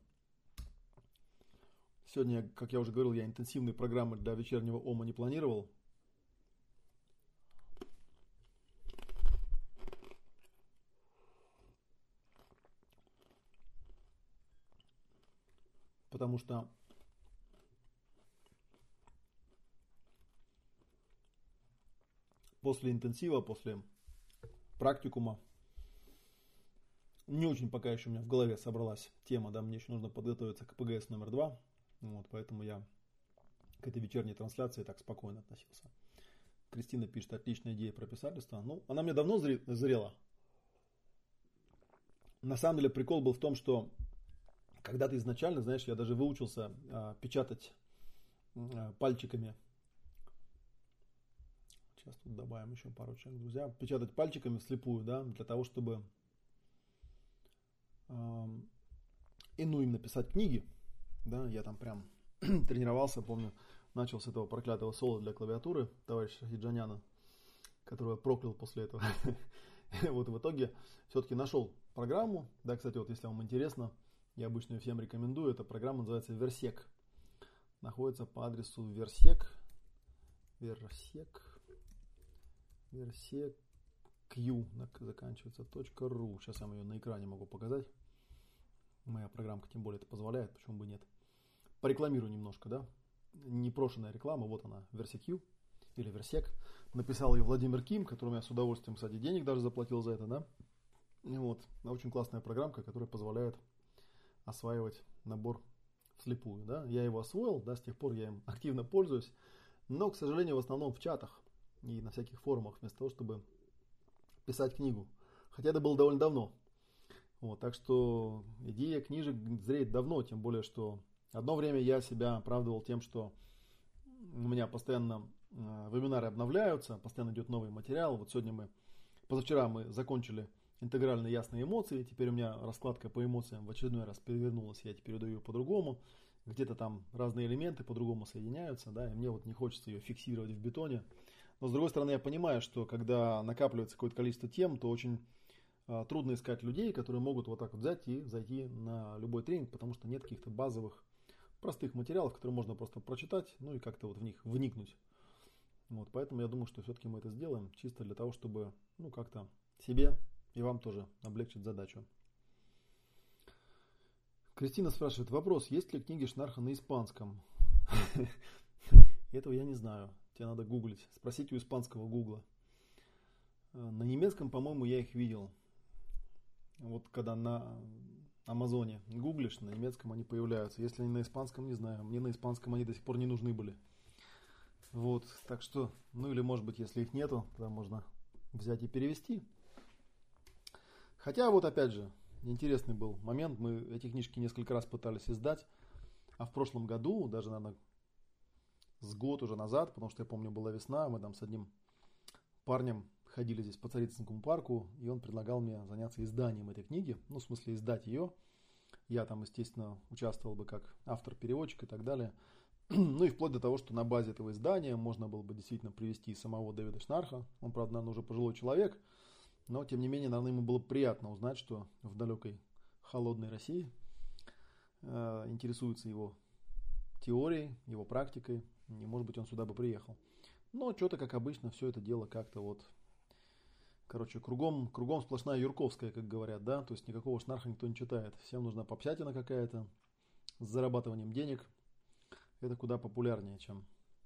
Сегодня, как я уже говорил, я интенсивные программы для вечернего ОМА не планировал. Потому что после интенсива, после практикума, не очень пока еще у меня в голове собралась тема, да, мне еще нужно подготовиться к ПГС номер 2, вот, поэтому я к этой вечерней трансляции так спокойно относился. Кристина пишет: отличная идея про писательство. Она мне давно зрела. На самом деле прикол был в том, что когда-то изначально, знаешь, я даже выучился печатать пальчиками. Сейчас тут добавим еще пару человек, друзья. Печатать пальчиками вслепую, да, для того, чтобы им написать книги. Да, я там прям тренировался, помню, начал с этого проклятого соло для клавиатуры товарища Хиджаняна, которого я проклял после этого. Вот в итоге все-таки нашел программу. Да, кстати, вот если вам интересно, я обычно ее всем рекомендую. Эта программа называется Versec. Находится по адресу Versec.ru. Заканчивается .ru. Сейчас я вам ее на экране могу показать. Моя программка тем более это позволяет, почему бы нет. Порекламирую немножко, да. Непрошенная реклама, вот она, Versec или Versec. Написал ее Владимир Ким, которому я с удовольствием, кстати, денег даже заплатил за это, да. Вот, очень классная программка, которая позволяет осваивать набор вслепую, да. Я его освоил, да, с тех пор я им активно пользуюсь, но, к сожалению, в основном в чатах и на всяких форумах, вместо того, чтобы писать книгу. Хотя это было довольно давно. Вот, так что идея книжек зреет давно, тем более, что одно время я себя оправдывал тем, что у меня постоянно вебинары обновляются, постоянно идет новый материал. Вот позавчера мы закончили интегральные ясные эмоции, теперь у меня раскладка по эмоциям в очередной раз перевернулась, я теперь даю ее по-другому. Где-то там разные элементы по-другому соединяются, да, и мне вот не хочется ее фиксировать в бетоне. Но с другой стороны, я понимаю, что когда накапливается какое-то количество тем, то очень трудно искать людей, которые могут вот так вот взять и зайти на любой тренинг, потому что нет каких-то базовых, простых материалов, которые можно просто прочитать, и как-то вот в них вникнуть. Вот, поэтому я думаю, что все-таки мы это сделаем, чисто для того, чтобы, как-то себе и вам тоже облегчить задачу. Кристина спрашивает: вопрос, есть ли книги Шнарха на испанском? Этого я не знаю, тебе надо гуглить, спросите у испанского гугла. На немецком, по-моему, я их видел. Вот когда на Амазоне гуглишь, на немецком они появляются. Если они на испанском, не знаю. Мне на испанском они до сих пор не нужны были. Вот, так что, или может быть, если их нету, тогда можно взять и перевести. Хотя вот опять же, интересный был момент. Мы эти книжки несколько раз пытались издать. А в прошлом году, даже, наверное, с год уже назад, потому что я помню, была весна, мы там с одним парнем ходили здесь по Царицынскому парку, и он предлагал мне заняться изданием этой книги, в смысле издать ее. я там, естественно, участвовал бы как автор-переводчик и так далее. Ну и вплоть до того, что на базе этого издания можно было бы действительно привести самого Дэвида Шнарха. Он, правда, наверное, уже пожилой человек, но, тем не менее, наверное, ему было приятно узнать, что в далекой холодной России интересуется его теорией, его практикой, и, может быть, он сюда бы приехал. Но что-то, как обычно, все это дело как-то вот, короче, кругом сплошная Юрковская, как говорят, да, то есть никакого Шнарха никто не читает. Всем нужна попсятина какая-то с зарабатыванием денег. Это куда популярнее, чем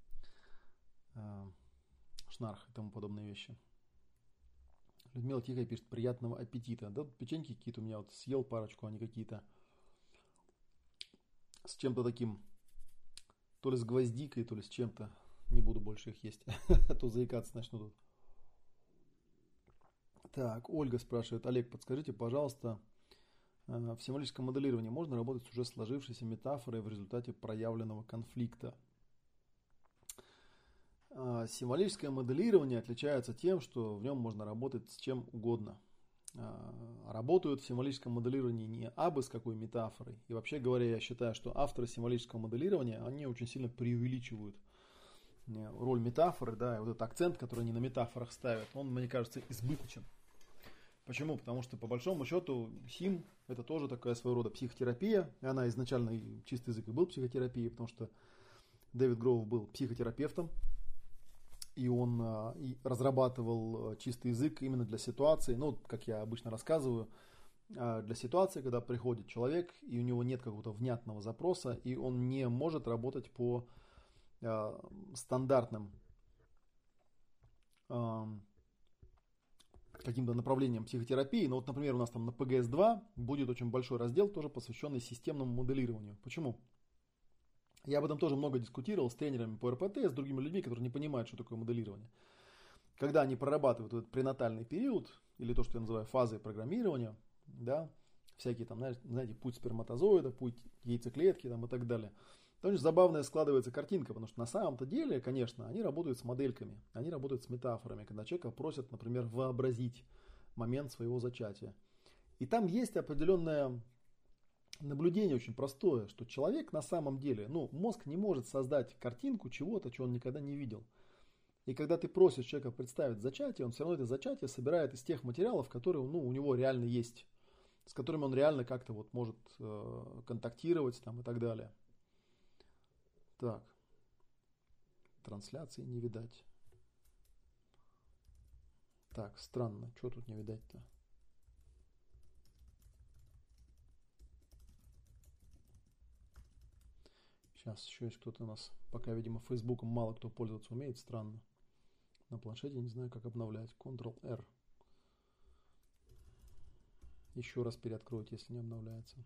Шнарх и тому подобные вещи. Людмила Тихая пишет: приятного аппетита. Да, печеньки какие-то у меня вот съел парочку, они какие-то с чем-то таким, то ли с гвоздикой, то ли с чем-то. Не буду больше их есть, а то заикаться начну тут. Так, Ольга спрашивает: Олег, подскажите, пожалуйста, в символическом моделировании можно работать с уже сложившейся метафорой в результате проявленного конфликта? Символическое моделирование отличается тем, что в нем можно работать с чем угодно. Работают в символическом моделировании не абы с какой метафорой. И вообще говоря, я считаю, что авторы символического моделирования, они очень сильно преувеличивают роль метафоры, да, и вот этот акцент, который они на метафорах ставят, он, мне кажется, избыточен. Почему? Потому что, по большому счету, СИМ – это тоже такая своего рода психотерапия. И она изначально, чистый язык, и был психотерапией, потому что Дэвид Гроув был психотерапевтом. И он разрабатывал чистый язык именно для ситуации, ну, как я обычно рассказываю, для ситуации, когда приходит человек, и у него нет какого-то внятного запроса, и он не может работать по стандартным каким-то направлением психотерапии. Но вот, например, у нас там на ПГС-2 будет очень большой раздел, тоже посвященный системному моделированию. Почему? Я об этом тоже много дискутировал с тренерами по РПТ, с другими людьми, которые не понимают, что такое моделирование. Когда они прорабатывают этот пренатальный период, или то, что я называю фазой программирования, да, всякие там, знаете, путь сперматозоида, путь яйцеклетки там, и так далее, то очень забавная складывается картинка, потому что на самом-то деле, конечно, они работают с модельками, они работают с метафорами, когда человека просят, например, вообразить момент своего зачатия. И там есть определенное наблюдение очень простое, что человек на самом деле, ну, мозг не может создать картинку чего-то, чего он никогда не видел. И когда ты просишь человека представить зачатие, он все равно это зачатие собирает из тех материалов, которые, ну, у него реально есть, с которыми он реально как-то вот может контактировать там, и так далее. Так, трансляции не видать. Так, странно, что тут не видать-то? Сейчас еще есть кто-то у нас. Пока, видимо, Фейсбуком мало кто пользоваться умеет. Странно. На планшете не знаю, как обновлять. Ctrl-R. Еще раз переоткройте, если не обновляется.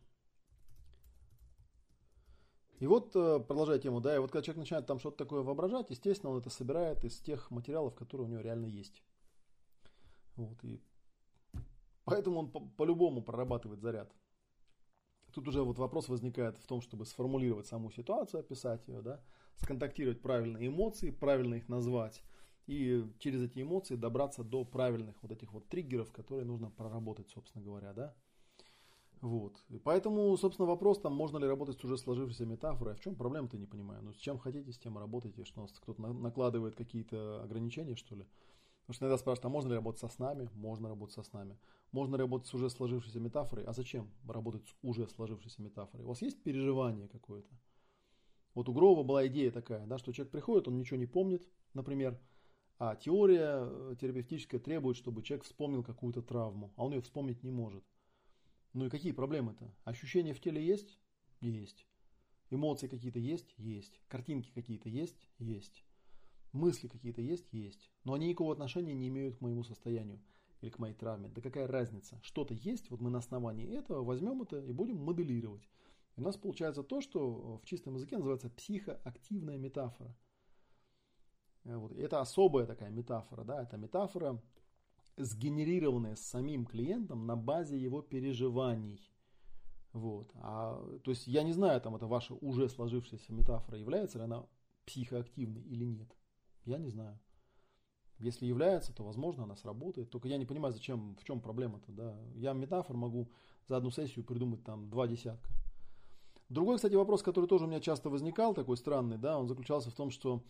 И вот, продолжая тему, да, и вот когда человек начинает там что-то такое воображать, естественно, он это собирает из тех материалов, которые у него реально есть. Вот, и поэтому он по-любому прорабатывает заряд. Тут уже вот вопрос возникает в том, чтобы сформулировать саму ситуацию, описать ее, да, сконтактировать правильные эмоции, правильно их назвать, и через эти эмоции добраться до правильных вот этих вот триггеров, которые нужно проработать, собственно говоря, да. Вот. И поэтому, собственно, вопрос, там, можно ли работать с уже сложившейся метафорой, а в чем проблема-то, не понимаю. Ну, с чем хотите, с тем и работайте, что у нас кто-то накладывает какие-то ограничения, что ли. Потому что иногда спрашивают, а можно ли работать со снами? Можно работать со снами. Можно ли работать с уже сложившейся метафорой? А зачем работать с уже сложившейся метафорой? У вас есть переживание какое-то? Вот у Гроува была идея такая, да, что человек приходит, он ничего не помнит, например, а теория терапевтическая требует, чтобы человек вспомнил какую-то травму, а он ее вспомнить не может. Ну и какие проблемы-то? Ощущения в теле есть? Есть. Эмоции какие-то есть? Есть. Картинки какие-то есть? Есть. Мысли какие-то есть? Есть. Но они никакого отношения не имеют к моему состоянию или к моей травме. Да какая разница? Что-то есть, вот мы на основании этого возьмем это и будем моделировать. И у нас получается то, что в чистом языке называется психоактивная метафора. Вот. Это особая такая метафора. Да? Это метафора, сгенерированная самим клиентом на базе его переживаний. Вот. То есть я не знаю, там это ваша уже сложившаяся метафора, является ли она психоактивной или нет. Я не знаю. Если является, то, возможно, она сработает. Только я не понимаю, зачем, в чем проблема-то, да. Я метафор могу за одну сессию придумать там 2 десятка. Другой, кстати, вопрос, который тоже у меня часто возникал, такой странный, да, он заключался в том, что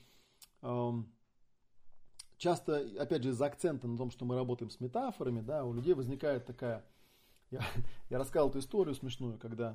часто, опять же, из-за акцента на том, что мы работаем с метафорами, да, у людей возникает такая... Я рассказал эту историю смешную, когда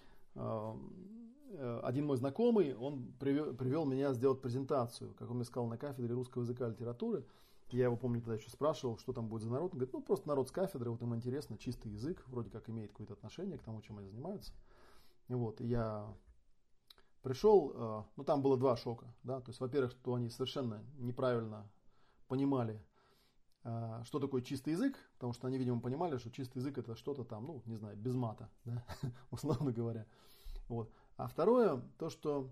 один мой знакомый, он привел меня сделать презентацию, как он мне сказал, на кафедре русского языка и литературы. Я его, помню, тогда еще спрашивал, что там будет за народ. Он говорит, ну, просто народ с кафедры, вот им интересно, чистый язык, вроде как имеет какое-то отношение к тому, чем они занимаются. И вот, и я пришел, ну, там было 2 шока, да, то есть, во-первых, что они совершенно неправильно понимали, что такое чистый язык, потому что они, видимо, понимали, что чистый язык это что-то там, ну, не знаю, без мата, да, условно говоря. Вот. А второе, то, что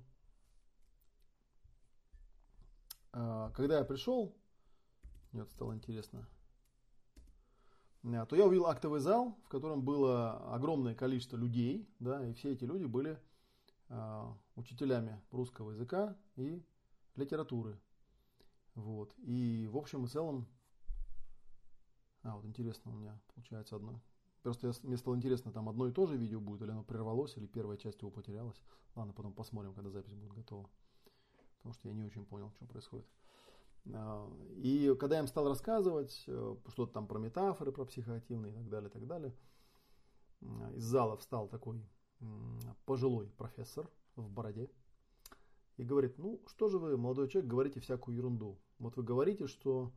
когда я пришел, мне вот стало интересно, то я увидел актовый зал, в котором было огромное количество людей, да, и все эти люди были учителями русского языка и литературы. Вот. И в общем и целом, вот интересно, у меня получается одно. Просто мне стало интересно, там одно и то же видео будет, или оно прервалось, или первая часть его потерялась. Ладно, потом посмотрим, когда запись будет готова. Потому что я не очень понял, что происходит. И когда я им стал рассказывать что-то там про метафоры, про психоактивные и так далее, из зала встал такой пожилой профессор в бороде и говорит, ну, что же вы, молодой человек, говорите всякую ерунду. Вот вы говорите, что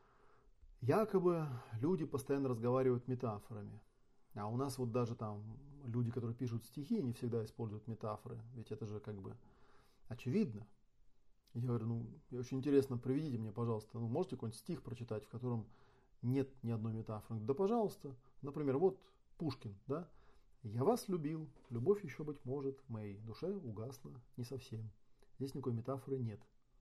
якобы люди постоянно разговаривают метафорами. А у нас вот даже там люди, которые пишут стихи, не всегда используют метафоры. Ведь это же как бы очевидно. Я говорю, ну, очень интересно, приведите мне, пожалуйста, ну, можете какой-нибудь стих прочитать, в котором нет ни одной метафоры? Да, пожалуйста. Например, вот Пушкин, да? «Я вас любил, любовь еще, быть может, в моей душе угасла не совсем». Здесь никакой метафоры нет.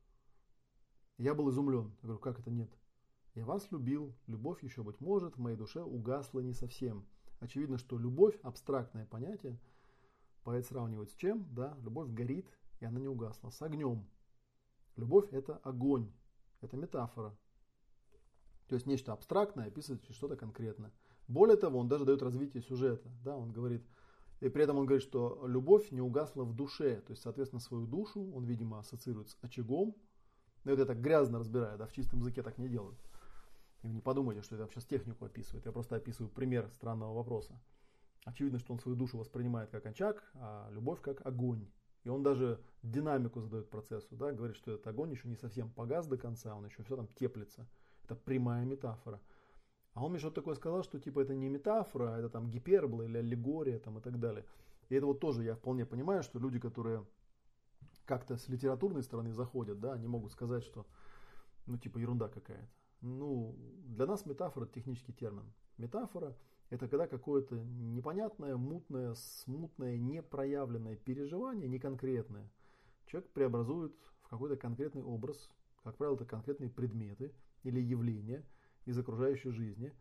Я был изумлен. Я говорю, как это нет? «Я вас любил, любовь еще, быть может, в моей душе угасла не совсем». Очевидно, что любовь, абстрактное понятие, поэт сравнивает с чем? Да, любовь горит, и она не угасла. С огнем. Любовь – это огонь, это метафора. То есть нечто абстрактное описывает что-то конкретное. Более того, он даже дает развитие сюжета. Да, он говорит, и при этом он говорит, что любовь не угасла в душе. То есть, соответственно, свою душу он, видимо, ассоциирует с очагом. Но это я так грязно разбираю, да, в чистом языке так не делают. И вы не подумайте, что я сейчас технику описываю. Я просто описываю пример странного вопроса. Очевидно, что он свою душу воспринимает как очаг, а любовь как огонь. И он даже динамику задает процессу. Да, говорит, что этот огонь еще не совсем погас до конца, он еще все там теплится. Это прямая метафора. А он мне что-то такое сказал, что типа это не метафора, а это там гипербола или аллегория там, и так далее. И это вот тоже я вполне понимаю, что люди, которые как-то с литературной стороны заходят, да, они могут сказать, что ну типа ерунда какая-то. Ну, для нас метафора – это технический термин. Метафора – это когда какое-то непонятное, мутное, смутное, непроявленное переживание, неконкретное, человек преобразует в какой-то конкретный образ, как правило, это конкретные предметы или явления из окружающей жизни.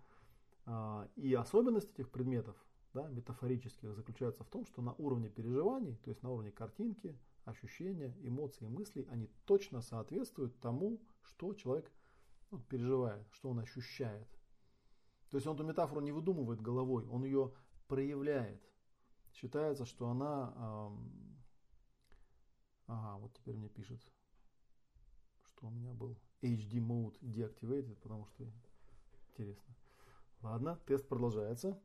И особенность этих предметов, да, метафорических, заключается в том, что на уровне переживаний, то есть на уровне картинки, ощущения, эмоций и мыслей, они точно соответствуют тому, что человек переживает, что он ощущает. То есть он эту метафору не выдумывает головой, он ее проявляет. Считается, что она... вот теперь мне пишет, что у меня был HD mode deactivated, потому что интересно. Ладно, тест продолжается.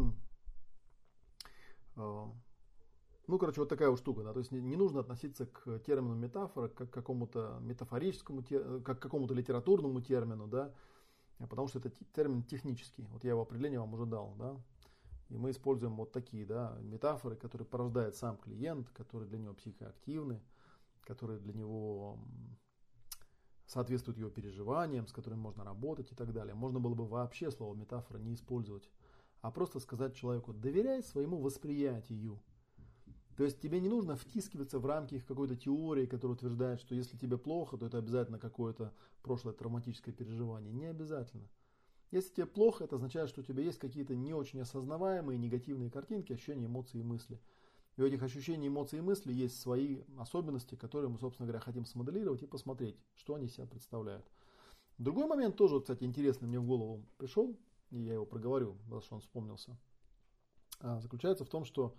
Ну, короче, вот такая вот штука, да, то есть не нужно относиться к термину метафора как к какому-то метафорическому, как к какому-то литературному термину, да, потому что это термин технический, вот я его определение вам уже дал, да, и мы используем вот такие, да, метафоры, которые порождает сам клиент, которые для него психоактивны, которые для него соответствуют его переживаниям, с которыми можно работать и так далее. Можно было бы вообще слово метафора не использовать, а просто сказать человеку: доверяй своему восприятию. То есть тебе не нужно втискиваться в рамки их какой-то теории, которая утверждает, что если тебе плохо, то это обязательно какое-то прошлое травматическое переживание. Не обязательно. Если тебе плохо, это означает, что у тебя есть какие-то не очень осознаваемые негативные картинки, ощущения, эмоции и мысли. И у этих ощущений, эмоций и мыслей есть свои особенности, которые мы, собственно говоря, хотим смоделировать и посмотреть, что они из себя представляют. Другой момент тоже, кстати, интересный мне в голову пришел, и я его проговорю, потому что он вспомнился. Заключается в том, что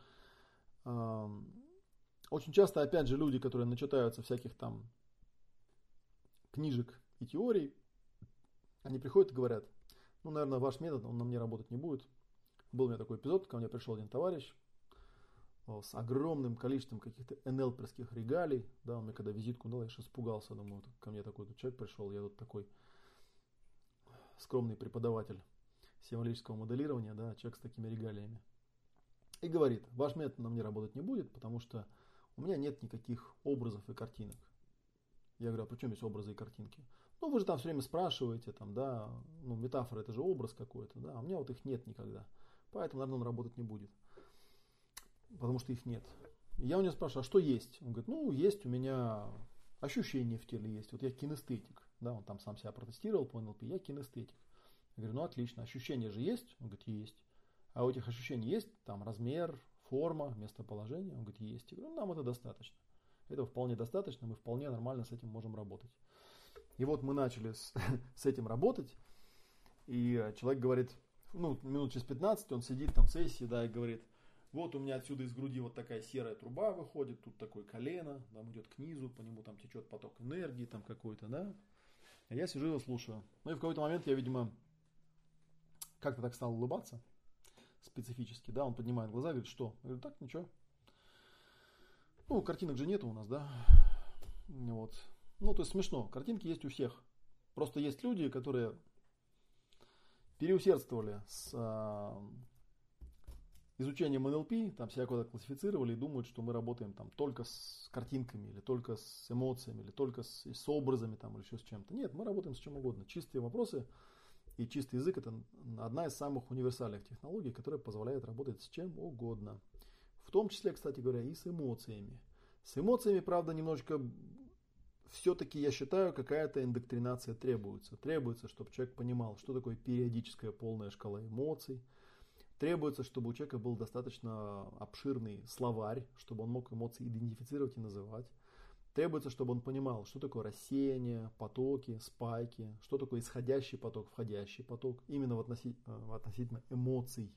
очень часто, опять же, люди, которые начитаются всяких там книжек и теорий, они приходят и говорят, ну, наверное, ваш метод, он на мне работать не будет. Был у меня такой эпизод, ко мне пришел один товарищ с огромным количеством каких-то НЛПерских регалий, да, он мне когда визитку дал, я аж испугался, думаю, ко мне такой человек пришел, я тут такой скромный преподаватель символического моделирования, да, человек с такими регалиями. И говорит, ваш метод на мне работать не будет, потому что у меня нет никаких образов и картинок. Я говорю, а при чем есть образы и картинки? Ну, вы же там все время спрашиваете, там, да, ну, метафора это же образ какой-то, да, а у меня вот их нет никогда. Поэтому, наверное, он работать не будет. Потому что их нет. И я у него спрашиваю, а что есть? Он говорит, ну, есть у меня ощущения в теле есть. Вот я кинестетик. Да, он там сам себя протестировал по НЛП, я кинестетик. Я говорю, ну, отлично, ощущения же есть? Он говорит, есть. А у этих ощущений есть там размер, форма, местоположение? Он говорит, есть. Я говорю, ну, нам это достаточно. Этого вполне достаточно, мы вполне нормально с этим можем работать. И вот мы начали с этим работать, и человек говорит, ну, минут через 15 он сидит там в сессии, да, и говорит, вот у меня отсюда из груди вот такая серая труба выходит, тут такое колено, там идет к низу, по нему там течет поток энергии там какой-то, да. А я сижу и слушаю. Ну и в какой-то момент я, видимо, как-то так стал улыбаться специфически, да, он поднимает глаза и говорит, что? Я говорю, так, ничего. Ну, картинок же нету у нас, да. Вот. Ну, то есть смешно. Картинки есть у всех. Просто есть люди, которые переусердствовали с изучением НЛП, там себя куда-то классифицировали и думают, что мы работаем там только с картинками, или только с эмоциями, или только с образами, там, или еще с чем-то. Нет, мы работаем с чем угодно. Чистые вопросы и чистый язык – это одна из самых универсальных технологий, которая позволяет работать с чем угодно. В том числе, кстати говоря, и с эмоциями. С эмоциями, правда, немножечко все-таки, я считаю, какая-то индоктринация требуется. Требуется, чтобы человек понимал, что такое периодическая полная шкала эмоций. Требуется, чтобы у человека был достаточно обширный словарь, чтобы он мог эмоции идентифицировать и называть. Требуется, чтобы он понимал, что такое рассеяние, потоки, спайки, что такое исходящий поток, входящий поток, именно относительно эмоций.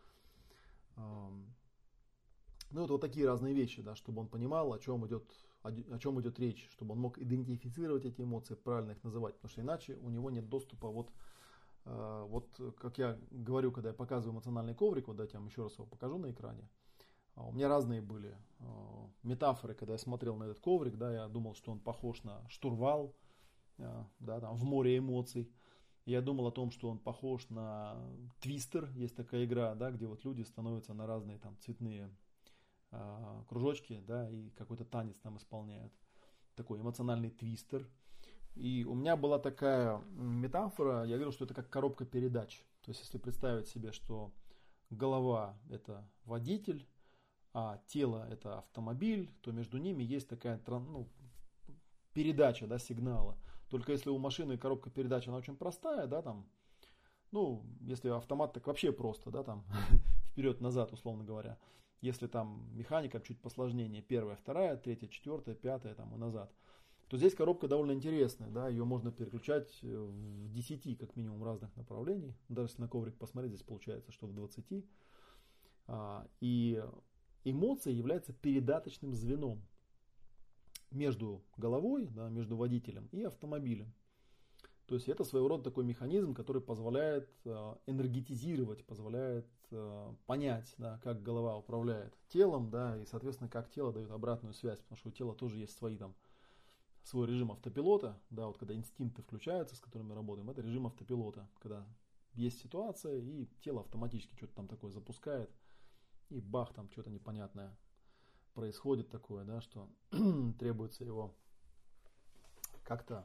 Ну, это вот такие разные вещи, да, чтобы он понимал, о чем идет речь, чтобы он мог идентифицировать эти эмоции, правильно их называть, потому что иначе у него нет доступа, вот как я говорю, когда я показываю эмоциональный коврик, вот дайте я вам еще раз его покажу на экране, у меня разные были метафоры, когда я смотрел на этот коврик, да, я думал, что он похож на штурвал, да, там, в море эмоций. Я думал о том, что он похож на твистер, есть такая игра, да, где вот люди становятся на разные там цветные кружочки, да, и какой-то танец там исполняют. Такой эмоциональный твистер. И у меня была такая метафора, я говорил, что это как коробка передач. То есть, если представить себе, что голова – это водитель, а тело – это автомобиль, то между ними есть такая передача, да, сигнала. Только если у машины коробка передач, она очень простая, да, там, ну, если автомат, так вообще просто, да, там, вперед-назад, условно говоря. Если там механика чуть посложнее, первая, вторая, третья, четвертая, пятая, там и назад, то здесь коробка довольно интересная, да, ее можно переключать в 10 как минимум разных направлений. Даже если на коврик посмотреть, здесь получается, что в 20. И эмоция является передаточным звеном между головой, да, между водителем и автомобилем. То есть это своего рода такой механизм, который позволяет энергетизировать, позволяет понять, да, как голова управляет телом, да, и, соответственно, как тело дает обратную связь, потому что у тела тоже есть свой режим автопилота, да, вот когда инстинкты включаются, с которыми мы работаем, это режим автопилота, когда есть ситуация, и тело автоматически что-то там такое запускает, и бах, там что-то непонятное происходит такое, да, что требуется его как-то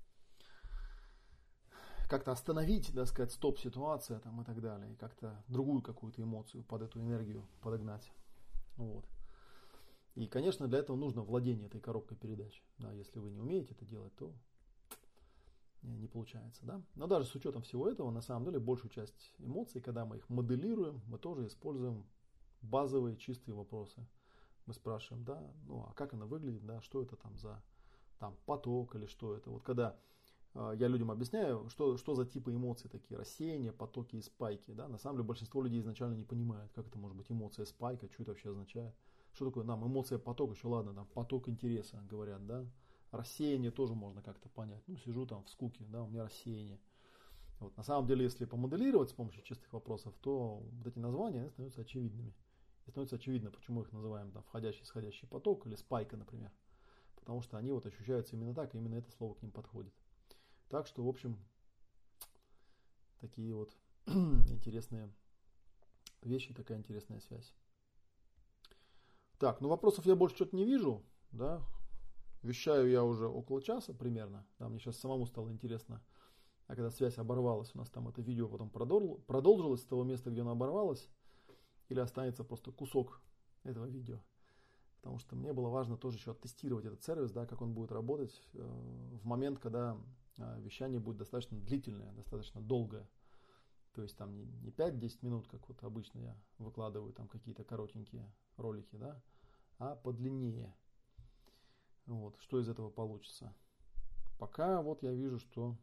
остановить, да, сказать, стоп-ситуация там, и так далее, и как-то другую какую-то эмоцию под эту энергию подогнать. Вот. И, конечно, для этого нужно владение этой коробкой передач. Да, если вы не умеете это делать, то не получается. Да? Но даже с учетом всего этого, на самом деле, большую часть эмоций, когда мы их моделируем, мы тоже используем базовые чистые вопросы. Мы спрашиваем, да, ну а как она выглядит, да, что это там за поток или что это. Вот когда я людям объясняю, что за типы эмоций такие, рассеяния, потоки и спайки. Да? На самом деле большинство людей изначально не понимает, как это может быть эмоция спайка, что это вообще означает. Что такое нам эмоция поток, еще ладно, там поток интереса, говорят, да. Рассеяние тоже можно как-то понять. Ну, сижу там в скуке, да, у меня рассеяние. Вот. На самом деле, если помоделировать с помощью чистых вопросов, то вот эти названия становятся очевидными. И становится очевидно, почему их называем там входящий-исходящий поток или спайка, например. Потому что они вот ощущаются именно так, и именно это слово к ним подходит. Так что, в общем, такие вот интересные вещи, такая интересная связь. Так, ну вопросов я больше что-то не вижу, да. Вещаю я уже около часа примерно. Да, мне сейчас самому стало интересно. А когда связь оборвалась, у нас там это видео потом продолжилось с того места, где оно оборвалось, или останется просто кусок этого видео. Потому что мне было важно тоже еще оттестировать этот сервис, да, как он будет работать в момент, когда вещание будет достаточно длительное, достаточно долгое. То есть там не 5-10 минут, как вот обычно я выкладываю там какие-то коротенькие ролики, да, а подлиннее. Вот, что из этого получится. Пока вот я вижу, что...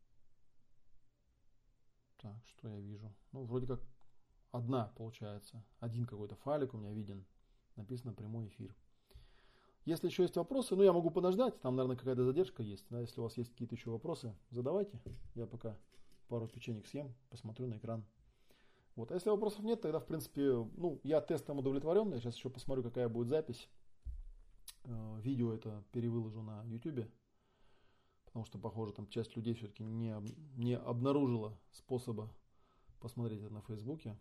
Так, что я вижу? Ну, вроде как одна получается. Один какой-то файлик у меня виден. Написано прямой эфир. Если еще есть вопросы, ну я могу подождать. Там, наверное, какая-то задержка есть. Да? Если у вас есть какие-то еще вопросы, задавайте. Я пока пару печенек съем, посмотрю на экран. Вот. А если вопросов нет, тогда, в принципе, ну, я тестом удовлетворен. Я сейчас еще посмотрю, какая будет запись. Видео это перевыложу на YouTube. Потому что, похоже, там часть людей все-таки не обнаружила способа посмотреть это на Фейсбуке.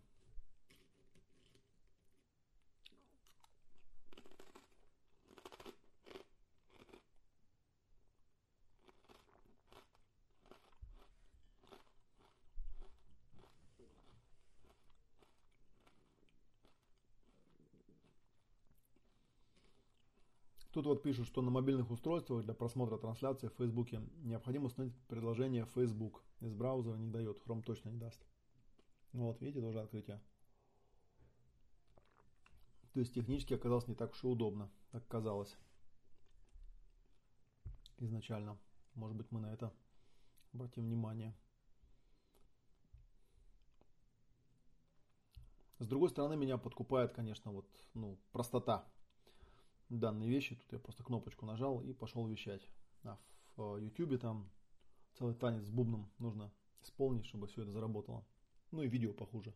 Тут вот пишут, что на мобильных устройствах для просмотра трансляции в Фейсбуке необходимо установить приложение Facebook. Из браузера не дает, Chrome точно не даст. Ну вот, видите, тоже открытие. То есть технически оказалось не так уж и удобно, как казалось изначально. Может быть, мы на это обратим внимание. С другой стороны, меня подкупает, конечно, вот, ну, простота данной вещи. Тут я просто кнопочку нажал и пошел вещать. А в YouTube там целый танец с бубном нужно исполнить, чтобы все это заработало. Ну и видео похуже.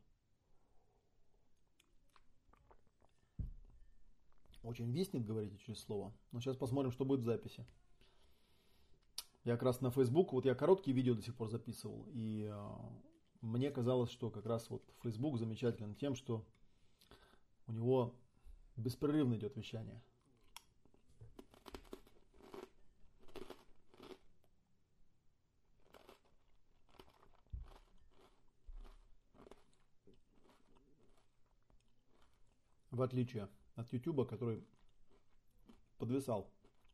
Очень виснет, говорите, через слово. Но сейчас посмотрим, что будет в записи. Я как раз на Facebook, вот я короткие видео до сих пор записывал. И мне казалось, что как раз вот Facebook замечателен тем, что у него беспрерывно идет вещание. В отличие от YouTube, который подвисал.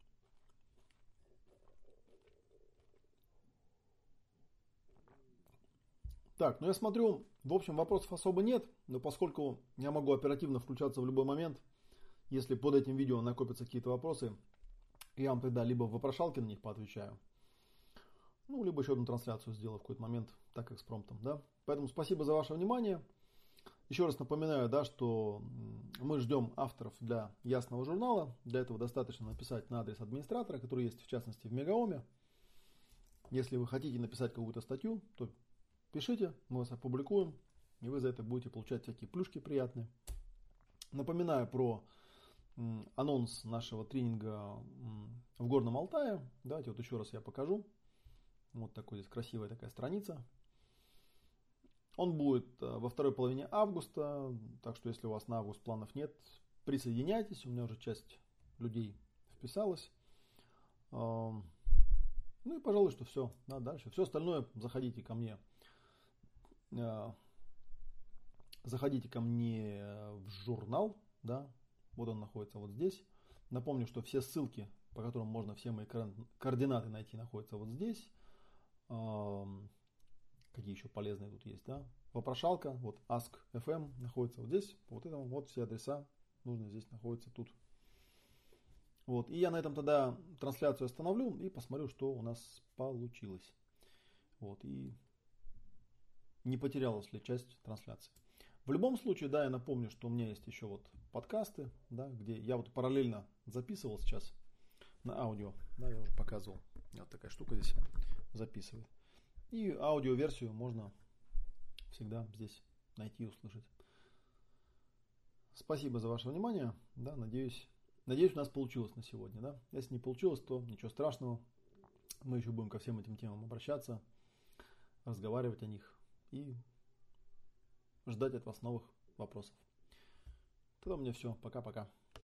Так, ну я смотрю, в общем, вопросов особо нет, но поскольку я могу оперативно включаться в любой момент, если под этим видео накопятся какие-то вопросы, я вам тогда либо в вопрошалке на них поотвечаю, ну, либо еще одну трансляцию сделаю в какой-то момент, так экспромтом, да. Поэтому спасибо за ваше внимание. Еще раз напоминаю, да, что мы ждем авторов для Ясного журнала. Для этого достаточно написать на адрес администратора, который есть в частности в Мегаоме. Если вы хотите написать какую-то статью, то пишите, мы вас опубликуем, и вы за это будете получать всякие плюшки приятные. Напоминаю про анонс нашего тренинга в Горном Алтае. Давайте вот еще раз я покажу. Вот такой здесь красивая такая страница. Он будет во второй половине августа, так что если у вас на август планов нет, присоединяйтесь, у меня уже часть людей вписалась. Ну и пожалуй, что все, да, дальше. Все остальное заходите ко мне. Заходите ко мне в журнал, да, вот он находится вот здесь. Напомню, что все ссылки, по которым можно все мои координаты найти, находятся вот здесь. Какие еще полезные тут есть, да? Вопрошалка, вот Ask.fm находится вот здесь, вот это вот все адреса нужно здесь находятся тут. Вот. И я на этом тогда трансляцию остановлю и посмотрю, что у нас получилось. Вот. И не потерялась ли часть трансляции. В любом случае, да, я напомню, что у меня есть еще вот подкасты, да, где я вот параллельно записывал сейчас на аудио, да, я уже показывал. Вот такая штука здесь записывает. И аудиоверсию можно всегда здесь найти и услышать. Спасибо за ваше внимание. Да, надеюсь, у нас получилось на сегодня. Да? Если не получилось, то ничего страшного. Мы еще будем ко всем этим темам обращаться, разговаривать о них и ждать от вас новых вопросов. Тогда у меня все. Пока-пока.